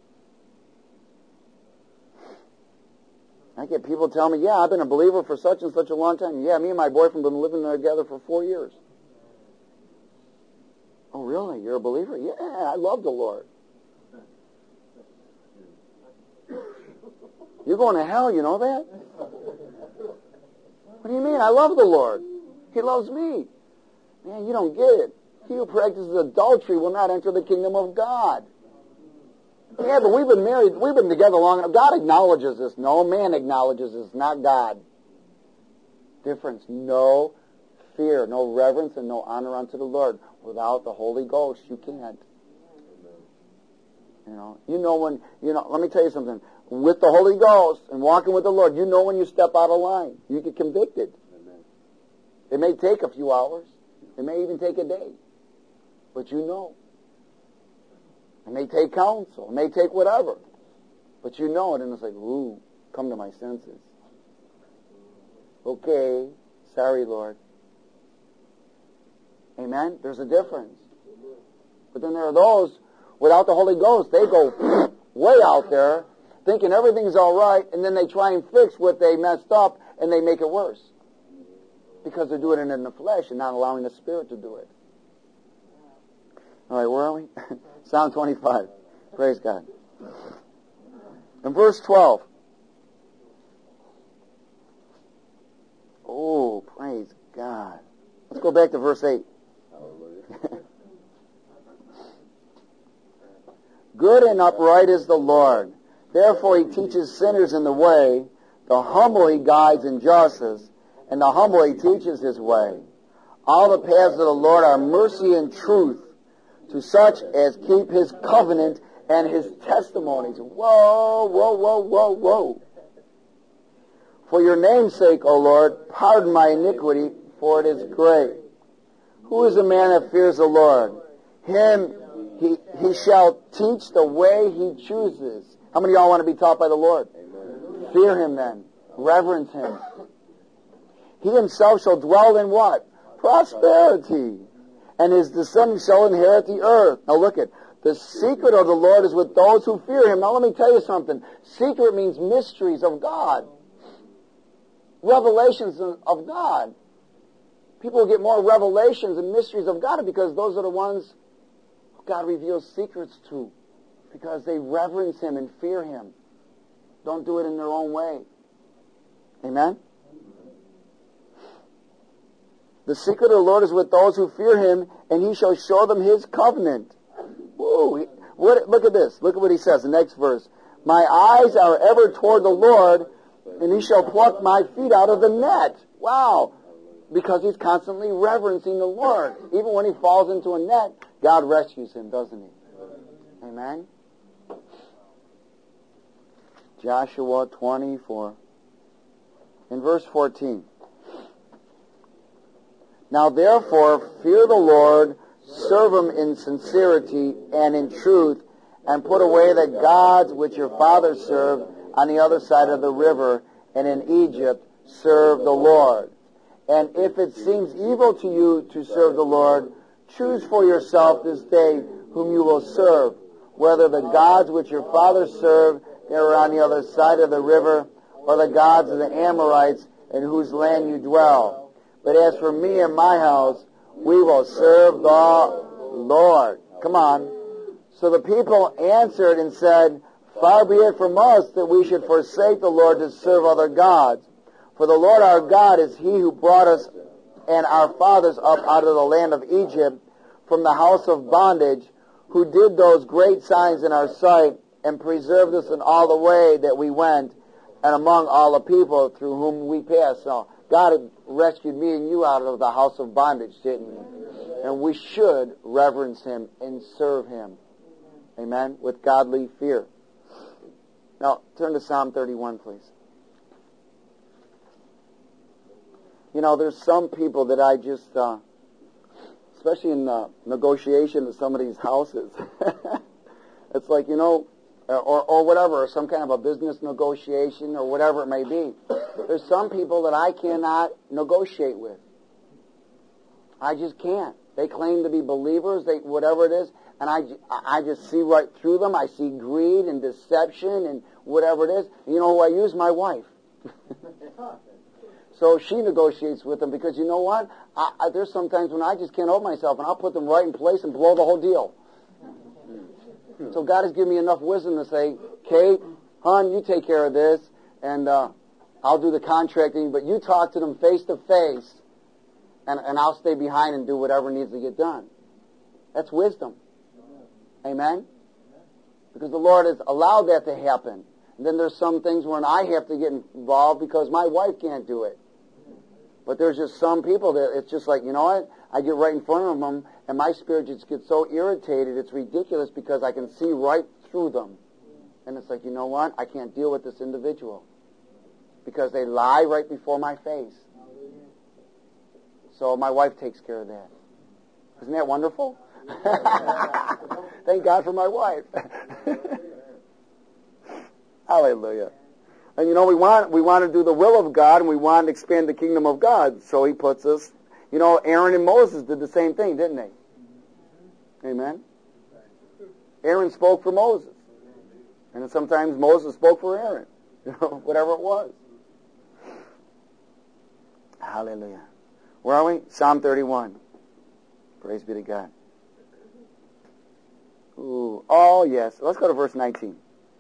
I get people tell me, yeah, I've been a believer for such and such a long time. Yeah, me and my boyfriend have been living together for 4 years. Oh, really? You're a believer? Yeah, I love the Lord. You're going to hell, you know that? What do you mean? I love the Lord. He loves me. Man, you don't get it. He who practices adultery will not enter the kingdom of God. Yeah, but we've been married, we've been together long enough. God acknowledges this. No man acknowledges this, not God. Difference. No fear, no reverence, and no honor unto the Lord. Without the Holy Ghost, you can't. Let me tell you something. With the Holy Ghost and walking with the Lord, you know when you step out of line. You get convicted. Amen. It may take a few hours. It may even take a day. But you know. It may take counsel. It may take whatever. But you know it, and it's like, ooh, come to my senses. Okay, sorry, Lord. Amen? There's a difference. But then there are those, without the Holy Ghost, they go way out there, thinking everything's all right, and then they try and fix what they messed up, and they make it worse. Because they're doing it in the flesh and not allowing the Spirit to do it. All right, where are we? Psalm 25. Praise God. In verse 12. Oh, praise God. Let's go back to verse 8. Good and upright is the Lord. Therefore He teaches sinners in the way. The humble He guides in justice, and the humble He teaches His way. All the paths of the Lord are mercy and truth to such as keep His covenant and His testimonies. Whoa, whoa, whoa, whoa, whoa. For your name's sake, O Lord, pardon my iniquity, for it is great. Who is a man that fears the Lord? Him he shall teach the way He chooses. How many of y'all want to be taught by the Lord? Amen. Fear Him then. Reverence Him. He Himself shall dwell in what? Prosperity. And His descendants shall inherit the earth. Now look at, the secret of the Lord is with those who fear Him. Now let me tell you something. Secret means mysteries of God. Revelations of God. People get more revelations and mysteries of God because those are the ones who God reveals secrets to. Because they reverence Him and fear Him. Don't do it in their own way. Amen? The secret of the Lord is with those who fear Him, and He shall show them His covenant. Woo! Look at this. Look at what He says, the next verse. My eyes are ever toward the Lord, and He shall pluck my feet out of the net. Wow! Because he's constantly reverencing the Lord. Even when he falls into a net, God rescues him, doesn't He? Amen? Joshua 24. In verse 14. Now therefore, fear the Lord, serve Him in sincerity and in truth, and put away the gods which your fathers served on the other side of the river, and in Egypt serve the Lord. And if it seems evil to you to serve the Lord, choose for yourself this day whom you will serve, whether the gods which your fathers served that are on the other side of the river, or the gods of the Amorites in whose land you dwell. But as for me and my house, we will serve the Lord. Come on. So the people answered and said, Far be it from us that we should forsake the Lord to serve other gods. For the Lord our God is He who brought us and our fathers up out of the land of Egypt from the house of bondage, who did those great signs in our sight and preserved us in all the way that we went and among all the people through whom we passed. So God had rescued me and you out of the house of bondage, didn't He? And we should reverence Him and serve Him. Amen? With godly fear. Now, turn to Psalm 31, please. You know, there's some people that I just, especially in negotiation of some of these houses, it's like, you know, or whatever, or some kind of a business negotiation or whatever it may be. There's some people that I cannot negotiate with. I just can't. They claim to be believers, whatever it is, and I just see right through them. I see greed and deception and whatever it is. You know who I use? My wife. So she negotiates with them because you know what? There's sometimes when I just can't hold myself, and I'll put them right in place and blow the whole deal. So God has given me enough wisdom to say, Kate, hon, you take care of this, and I'll do the contracting, but you talk to them face to face, and I'll stay behind and do whatever needs to get done. That's wisdom. Amen? Because the Lord has allowed that to happen. And then there's some things when I have to get involved because my wife can't do it. But there's just some people that it's just like, you know what? I get right in front of them, and my spirit just gets so irritated, it's ridiculous because I can see right through them. And it's like, you know what? I can't deal with this individual because they lie right before my face. So my wife takes care of that. Isn't that wonderful? Thank God for my wife. Hallelujah. And you know, we want to do the will of God, and we want to expand the kingdom of God. So He puts us, you know, Aaron and Moses did the same thing, didn't they? Amen. Aaron spoke for Moses. And then sometimes Moses spoke for Aaron. You know, whatever it was. Hallelujah. Where are we? Psalm 31. Praise be to God. Ooh. Oh, yes. Let's go to verse 19.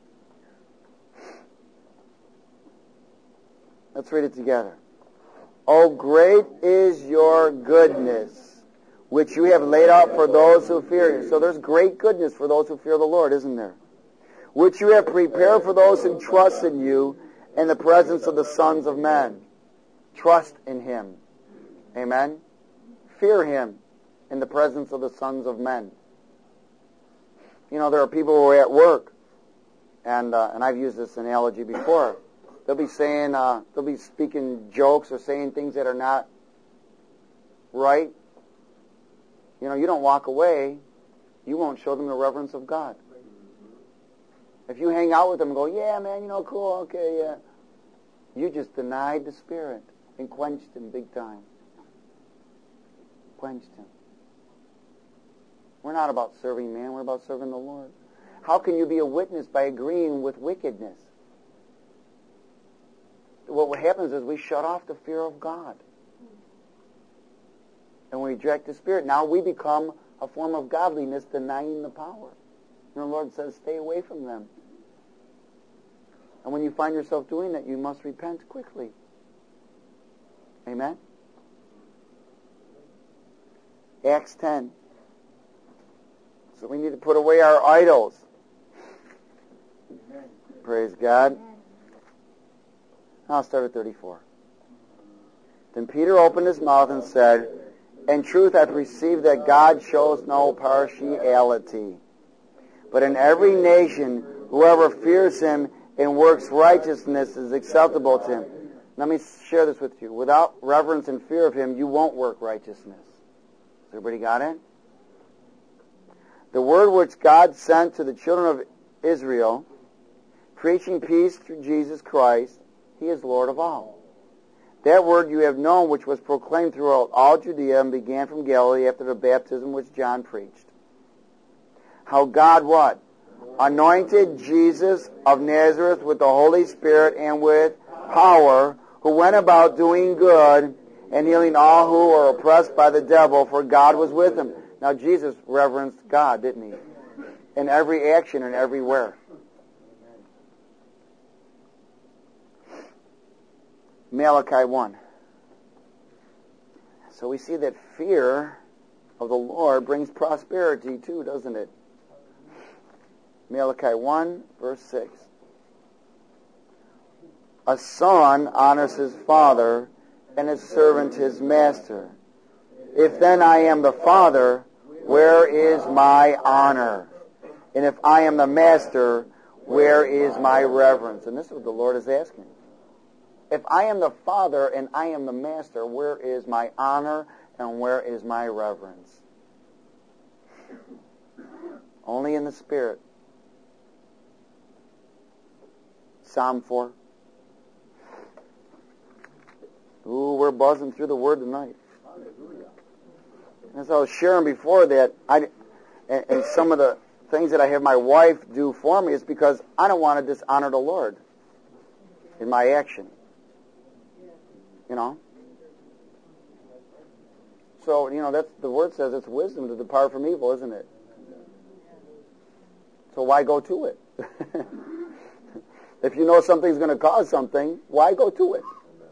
Let's read it together. Oh, great is your goodness, which you have laid out for those who fear you. So there's great goodness for those who fear the Lord, isn't there? Which you have prepared for those who trust in you in the presence of the sons of men. Trust in Him. Amen? Fear Him in the presence of the sons of men. You know, there are people who are at work, and I've used this analogy before. They'll be saying, they'll be speaking jokes or saying things that are not right. You know, you don't walk away, you won't show them the reverence of God. If you hang out with them and go, yeah, man, you know, cool, okay, yeah. You just denied the Spirit and quenched Him big time. Quenched Him. We're not about serving man, we're about serving the Lord. How can you be a witness by agreeing with wickedness? What happens is we shut off the fear of God. And we reject the Spirit. Now we become a form of godliness denying the power. And the Lord says, stay away from them. And when you find yourself doing that, you must repent quickly. Amen? Acts 10. So we need to put away our idols. Amen. Praise God. I'll start at 34. Then Peter opened his mouth and said, in truth I perceive that God shows no partiality, but in every nation whoever fears Him and works righteousness is acceptable to Him. Let me share this with you. Without reverence and fear of Him, you won't work righteousness. Everybody got it? The word which God sent to the children of Israel, preaching peace through Jesus Christ, He is Lord of all. That word you have known, which was proclaimed throughout all Judea and began from Galilee after the baptism which John preached. How God what? Anointed Jesus of Nazareth with the Holy Spirit and with power, who went about doing good and healing all who were oppressed by the devil, for God was with him. Now Jesus reverenced God, didn't he? In every action and everywhere. Malachi 1. So we see that fear of the Lord brings prosperity too, doesn't it? Malachi 1, verse 6. A son honors his father, and his servant his master. If then I am the father, where is my honor? And if I am the master, where is my reverence? And this is what the Lord is asking. If I am the father and I am the master, where is my honor and where is my reverence? Only in the Spirit. Psalm 4. Ooh, we're buzzing through the Word tonight. As I was sharing before that, and some of the things that I have my wife do for me is because I don't want to dishonor the Lord in my action. You know? So, that's the Word says it's wisdom to depart from evil, isn't it? So why go to it? If you know something's going to cause something, why go to it?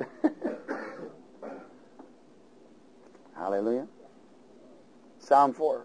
Hallelujah. Psalm 4.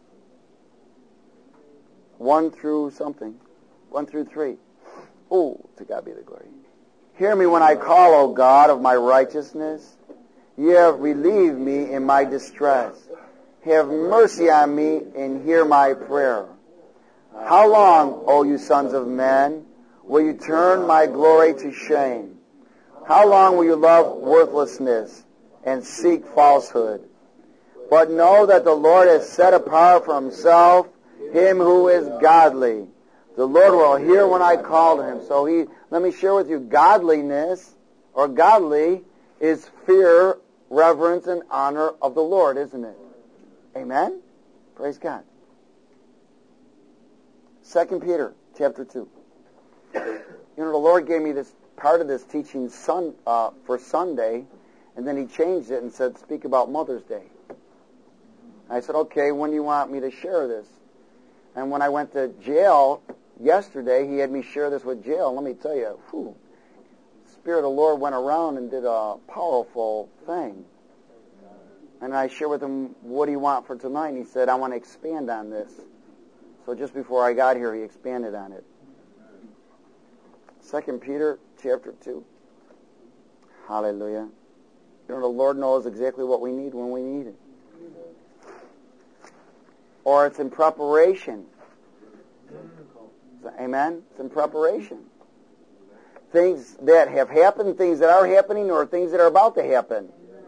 1 through something. 1 through 3. Oh, to God be the glory. Hear me when I call, O God of my righteousness. You have relieved me in my distress. Have mercy on me and hear my prayer. How long, O you sons of men, will you turn my glory to shame? How long will you love worthlessness and seek falsehood? But know that the Lord has set apart for himself him who is godly. The Lord will hear when I call to him. So let me share with you, godliness, or godly, is fear, reverence, and honor of the Lord, isn't it? Amen? Praise God. 2 Peter chapter 2. The Lord gave me this part of this teaching for Sunday, and then he changed it and said, speak about Mother's Day. I said, okay, when do you want me to share this? And when I went to jail yesterday, he had me share this with jail. And let me tell you, the Spirit of the Lord went around and did a powerful thing. And I shared with him, what do you want for tonight? And he said, I want to expand on this. So just before I got here, he expanded on it. 2 Peter chapter 2. Hallelujah. The Lord knows exactly what we need when we need it. Or it's in preparation. Amen? It's in preparation. Things that have happened, things that are happening, or things that are about to happen.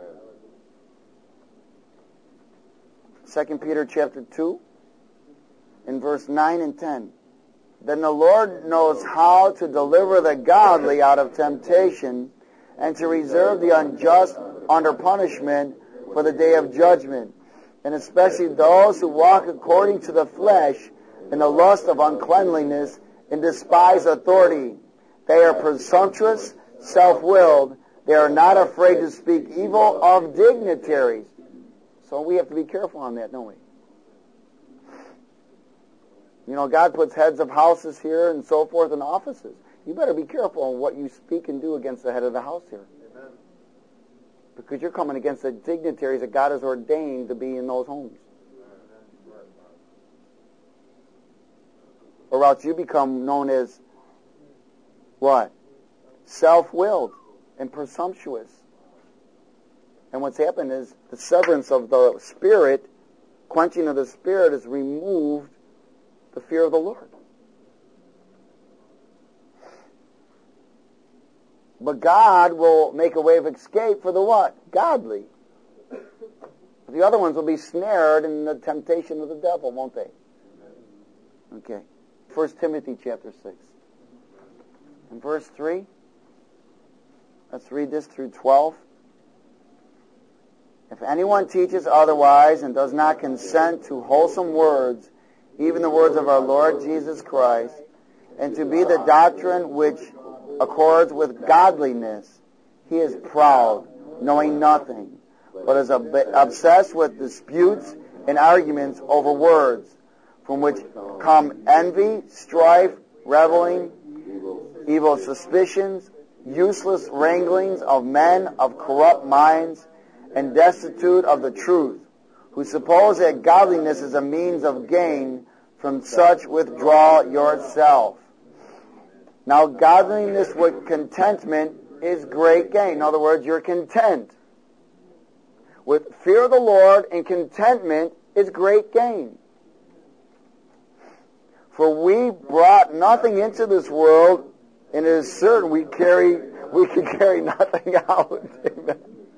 2 Peter chapter 2, in verse 9 and 10. Then the Lord knows how to deliver the godly out of temptation and to reserve the unjust under punishment for the day of judgment, and especially those who walk according to the flesh in the lust of uncleanliness and despise authority. They are presumptuous, self-willed. They are not afraid to speak evil of dignitaries. So we have to be careful on that, don't we? God puts heads of houses here and so forth in offices. You better be careful on what you speak and do against the head of the house here. Amen. Because you're coming against the dignitaries that God has ordained to be in those homes. Or else you become known as what? Self-willed and presumptuous. And what's happened is the severance of the Spirit, quenching of the Spirit, has removed the fear of the Lord. But God will make a way of escape for the what? Godly. The other ones will be snared in the temptation of the devil, won't they? Okay. 1 Timothy chapter 6. In verse 3, Let's read this through 12. If anyone teaches otherwise and does not consent to wholesome words, even the words of our Lord Jesus Christ, and to be the doctrine which accords with godliness, he is proud, knowing nothing, but is obsessed with disputes and arguments over words, from which come envy, strife, reveling, evil suspicions, useless wranglings of men of corrupt minds, and destitute of the truth, who suppose that godliness is a means of gain. From such withdraw yourself. Now, godliness with contentment is great gain. In other words, you're content. With fear of the Lord and contentment is great gain. For we brought nothing into this world, and it is certain we can carry nothing out. Amen.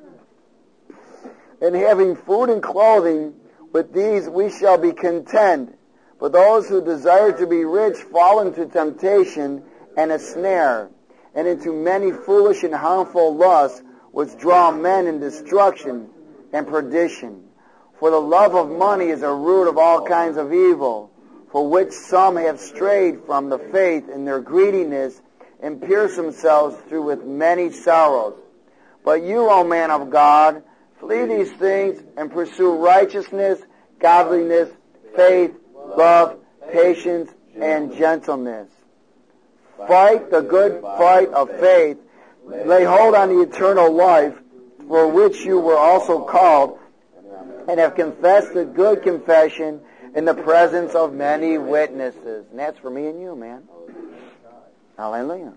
And having food and clothing, with these we shall be content. But those who desire to be rich fall into temptation and a snare, and into many foolish and harmful lusts, which draw men in destruction and perdition. For the love of money is a root of all kinds of evil, for which some have strayed from the faith in their greediness, and pierced themselves through with many sorrows. But you, O man of God, flee these things and pursue righteousness, godliness, faith, love, patience, and gentleness. Fight the good fight of faith. Lay hold on the eternal life, for which you were also called, and have confessed the good confession in the presence of many witnesses. And that's for me and you, man. Hallelujah.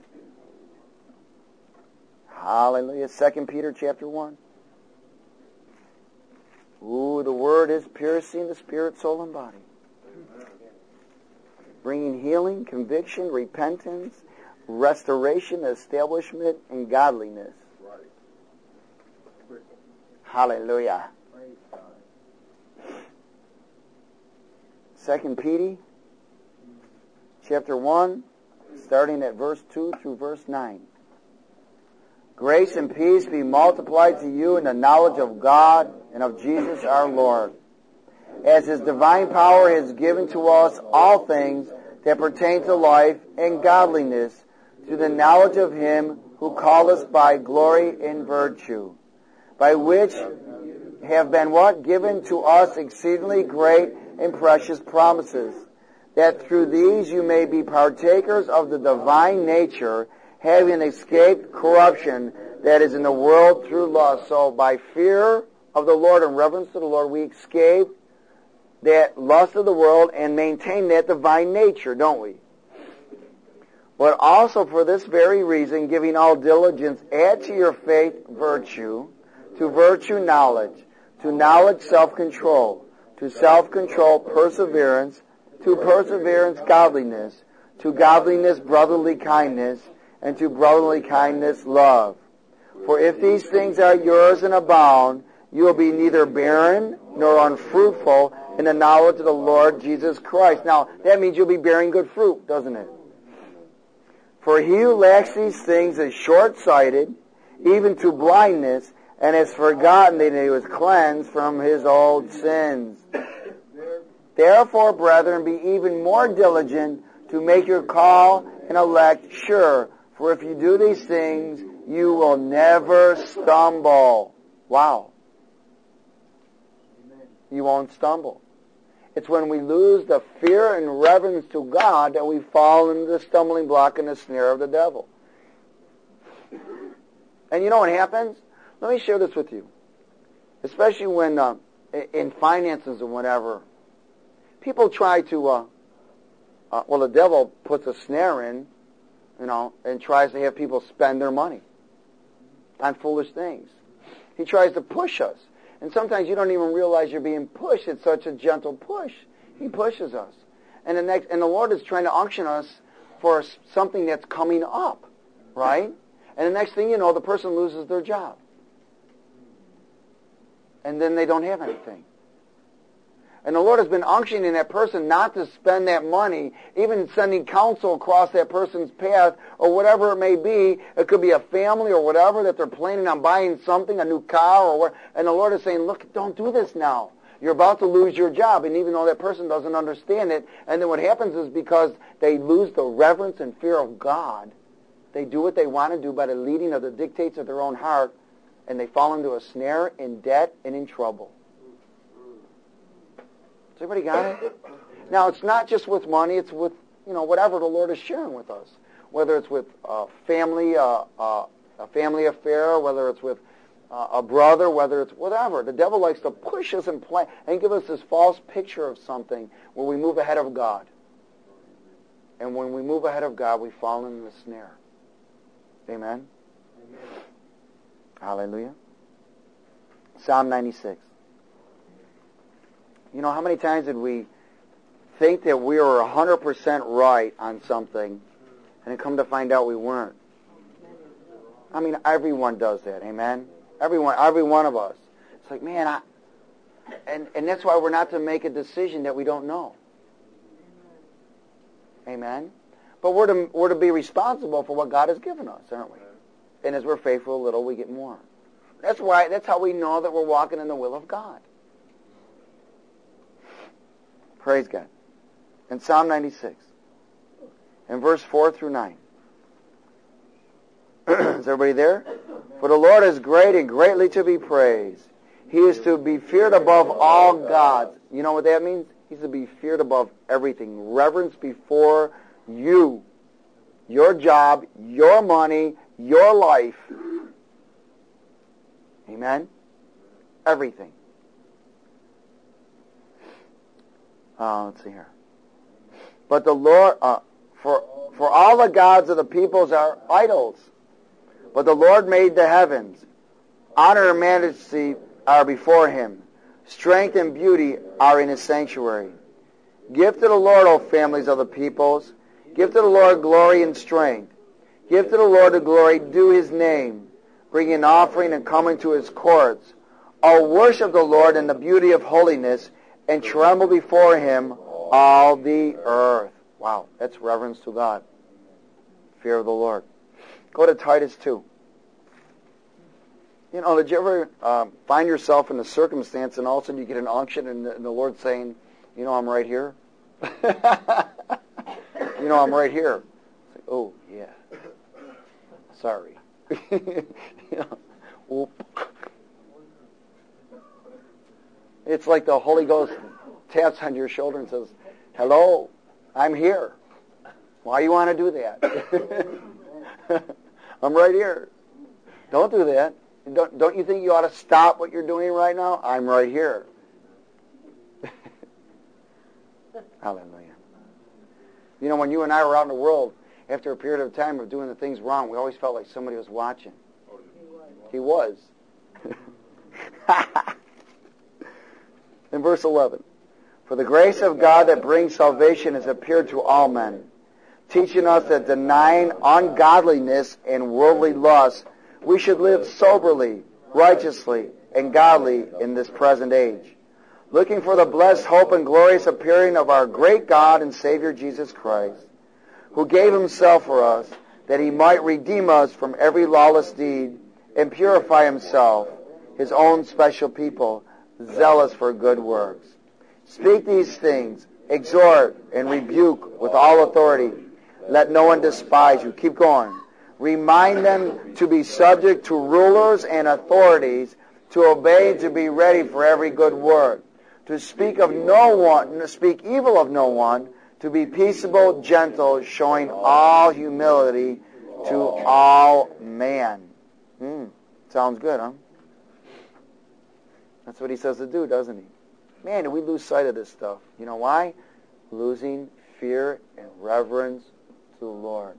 Hallelujah. 2 Peter chapter 1. Ooh, the word is piercing the spirit, soul, and body. Bringing healing, conviction, repentance, restoration, establishment, and godliness. Hallelujah. 2 Peter chapter 1, starting at verse 2 through verse 9. Grace and peace be multiplied to you in the knowledge of God and of Jesus our Lord, as His divine power has given to us all things that pertain to life and godliness, to the knowledge of Him who called us by glory and virtue, by which have been what? Given to us exceedingly great and precious promises, that through these you may be partakers of the divine nature, having escaped corruption that is in the world through lust. So by fear of the Lord and reverence to the Lord, we escape that lust of the world and maintain that divine nature, don't we? But also for this very reason, giving all diligence, add to your faith virtue, to virtue knowledge, to knowledge self-control, to self-control perseverance, to perseverance godliness, to godliness brotherly kindness, and to brotherly kindness love. For if these things are yours and abound, you will be neither barren nor unfruitful in the knowledge of the Lord Jesus Christ. Now, that means you'll be bearing good fruit, doesn't it? For he who lacks these things is short-sighted, even to blindness, and has forgotten that he was cleansed from his old sins. Therefore, brethren, be even more diligent to make your call and elect sure. For if you do these things, you will never stumble. Wow. You won't stumble. It's when we lose the fear and reverence to God that we fall into the stumbling block and the snare of the devil. And you know what happens? Let me share this with you. Especially when, in finances and whatever, people try to, the devil puts a snare in, and tries to have people spend their money on foolish things. He tries to push us. And sometimes you don't even realize you're being pushed. It's such a gentle push. He pushes us. And the Lord is trying to unction us for something that's coming up, right? And the next thing you know, the person loses their job. And then they don't have anything. And the Lord has been unctioning that person not to spend that money, even sending counsel across that person's path or whatever it may be. It could be a family or whatever that they're planning on buying something, a new car or what. And the Lord is saying, look, don't do this now. You're about to lose your job. And even though that person doesn't understand it, and then what happens is because they lose the reverence and fear of God, they do what they want to do by the leading of the dictates of their own heart, and they fall into a snare, in debt, and in trouble. Has everybody got it? Now, it's not just with money. It's with, whatever the Lord is sharing with us. Whether it's with a family affair, whether it's with a brother, whether it's whatever. The devil likes to push us and play and give us this false picture of something where we move ahead of God. And when we move ahead of God, we fall into the snare. Amen? Amen. Hallelujah. Psalm 96. How many times did we think that we were 100% right on something, and then come to find out we weren't? I mean, everyone does that. Amen? Every one of us. It's like, man, and that's why we're not to make a decision that we don't know. Amen? But we're to be responsible for what God has given us, aren't we? And as we're faithful a little, we get more. That's how we know that we're walking in the will of God. Praise God. In Psalm 96, in verse 4 through 9. Is everybody there? For the Lord is great and greatly to be praised. He is to be feared above all gods. You know what that means? He's to be feared above everything. Reverence before you. Your job, your money, your life. Amen? Everything. Let's see here. But the Lord, for all the gods of the peoples are idols. But the Lord made the heavens. Honor and majesty are before him. Strength and beauty are in his sanctuary. Give to the Lord, O families of the peoples. Give to the Lord glory and strength. Give to the Lord the glory due his name. Bring an offering and come into his courts. O worship the Lord in the beauty of holiness, and tremble before him all the earth. Wow, that's reverence to God. Fear of the Lord. Go to Titus 2. Did you ever find yourself in a circumstance and all of a sudden you get an unction and the Lord's saying, I'm right here? I'm right here. It's like, oh, yeah. Sorry. Whoop. It's like the Holy Ghost taps on your shoulder and says, hello, I'm here. Why you want to do that? I'm right here. Don't do that. Don't you think you ought to stop what you're doing right now? I'm right here. Hallelujah. When you and I were out in the world, after a period of time of doing the things wrong, we always felt like somebody was watching. He was. In verse 11, for the grace of God that brings salvation has appeared to all men, teaching us that denying ungodliness and worldly lust, we should live soberly, righteously, and godly in this present age, looking for the blessed hope and glorious appearing of our great God and Savior Jesus Christ, who gave himself for us, that he might redeem us from every lawless deed and purify himself, his own special people, zealous for good works. Speak these things, exhort and rebuke with all authority. Let no one despise you. Keep going. Remind them to be subject to rulers and authorities, to obey, to be ready for every good work, to speak of no one, to speak evil of no one, to be peaceable, gentle, showing all humility to all man. Sounds good, huh? That's what he says to do, doesn't he? Man, do we lose sight of this stuff. You know why? Losing fear and reverence to the Lord.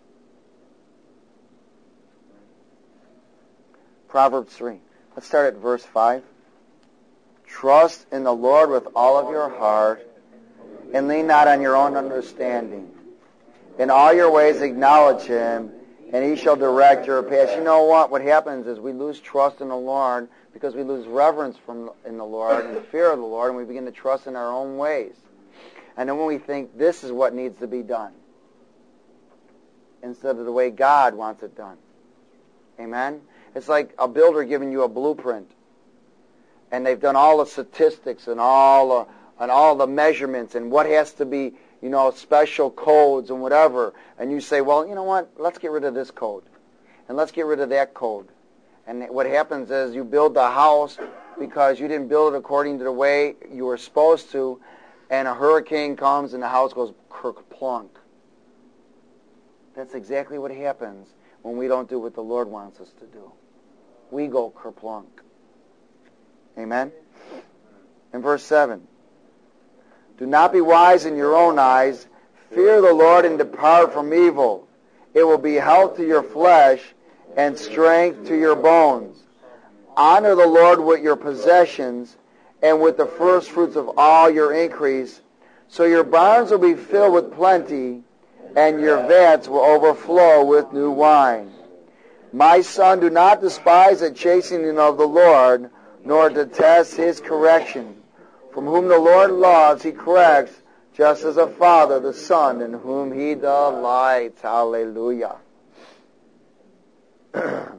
Proverbs 3. Let's start at verse 5. Trust in the Lord with all of your heart, and lean not on your own understanding. In all your ways acknowledge him, and He shall direct your path. You know what? What happens is we lose trust in the Lord because we lose reverence in the Lord and fear of the Lord, and we begin to trust in our own ways. And then when we think this is what needs to be done, instead of the way God wants it done. Amen? It's like a builder giving you a blueprint, and they've done all the statistics and all the measurements and what has to be, special codes and whatever. And you say, well, you know what? Let's get rid of this code, and let's get rid of that code. And what happens is you build the house because you didn't build it according to the way you were supposed to, and a hurricane comes and the house goes kerplunk. That's exactly what happens when we don't do what the Lord wants us to do. We go kerplunk. Amen? In verse 7, do not be wise in your own eyes. Fear the Lord and depart from evil. It will be health to your flesh and strength to your bones. Honor the Lord with your possessions and with the first fruits of all your increase, so your barns will be filled with plenty, and your vats will overflow with new wine. My son, do not despise the chastening of the Lord, nor detest His correction. From whom the Lord loves, He corrects, just as a father the son in whom He delights. Hallelujah. Let's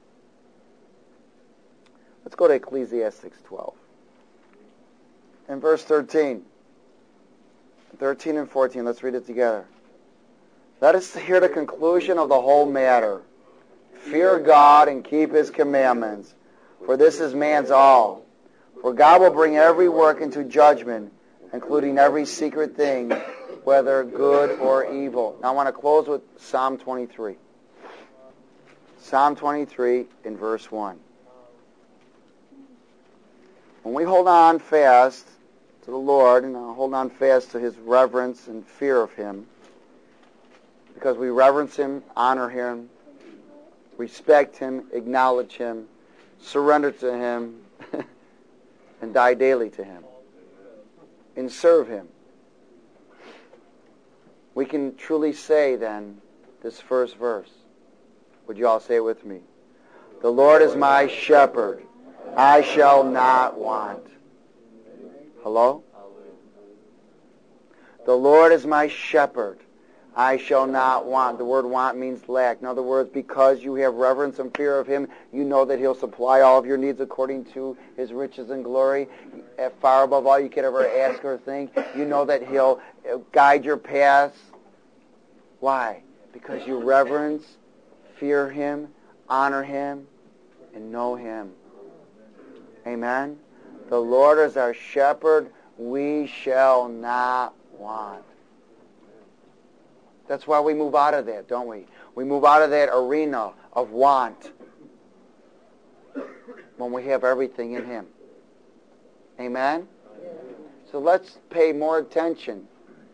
go to Ecclesiastes 12. In verse 13 and 14, let's read it together. Let us hear the conclusion of the whole matter. Fear God and keep His commandments, for this is man's all. For God will bring every work into judgment, including every secret thing, whether good or evil. Now I want to close with Psalm 23. Psalm 23 in verse 1. When we hold on fast to the Lord and hold on fast to His reverence and fear of Him, because we reverence Him, honor Him, respect Him, acknowledge Him, surrender to Him, and die daily to Him, and serve Him, we can truly say then this first verse. Would you all say it with me? The Lord is my shepherd. I shall not want. Hello? The Lord is my shepherd. I shall not want. The word want means lack. In other words, because you have reverence and fear of Him, you know that He'll supply all of your needs according to His riches and glory, far above all you could ever ask or think. You know that He'll guide your paths. Why? Because you reverence, fear Him, honor Him, and know Him. Amen? The Lord is our shepherd. We shall not want. That's why we move out of that, don't we? We move out of that arena of want when we have everything in Him. Amen? So let's pay more attention.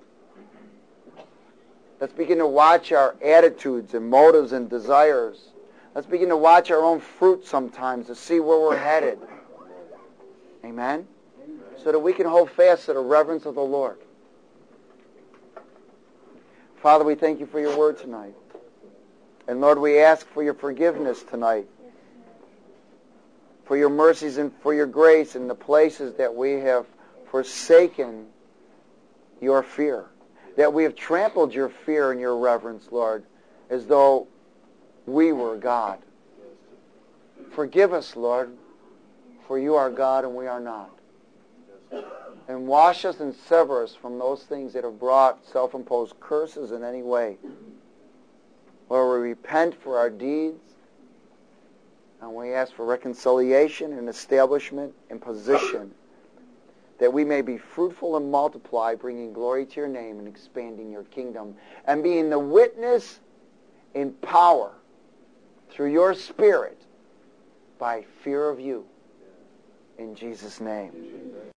Let's begin to watch our attitudes and motives and desires. Let's begin to watch our own fruit sometimes to see where we're headed. Amen? So that we can hold fast to the reverence of the Lord. Father, we thank You for Your word tonight. And Lord, we ask for Your forgiveness tonight, for Your mercies and for Your grace in the places that we have forsaken Your fear, that we have trampled Your fear and Your reverence, Lord, as though we were God. Forgive us, Lord, for You are God and we are not. And wash us and sever us from those things that have brought self-imposed curses in any way. Lord, we repent for our deeds, and we ask for reconciliation and establishment and position, that we may be fruitful and multiply, bringing glory to Your name and expanding Your kingdom, and being the witness in power through Your Spirit by fear of You. In Jesus' name.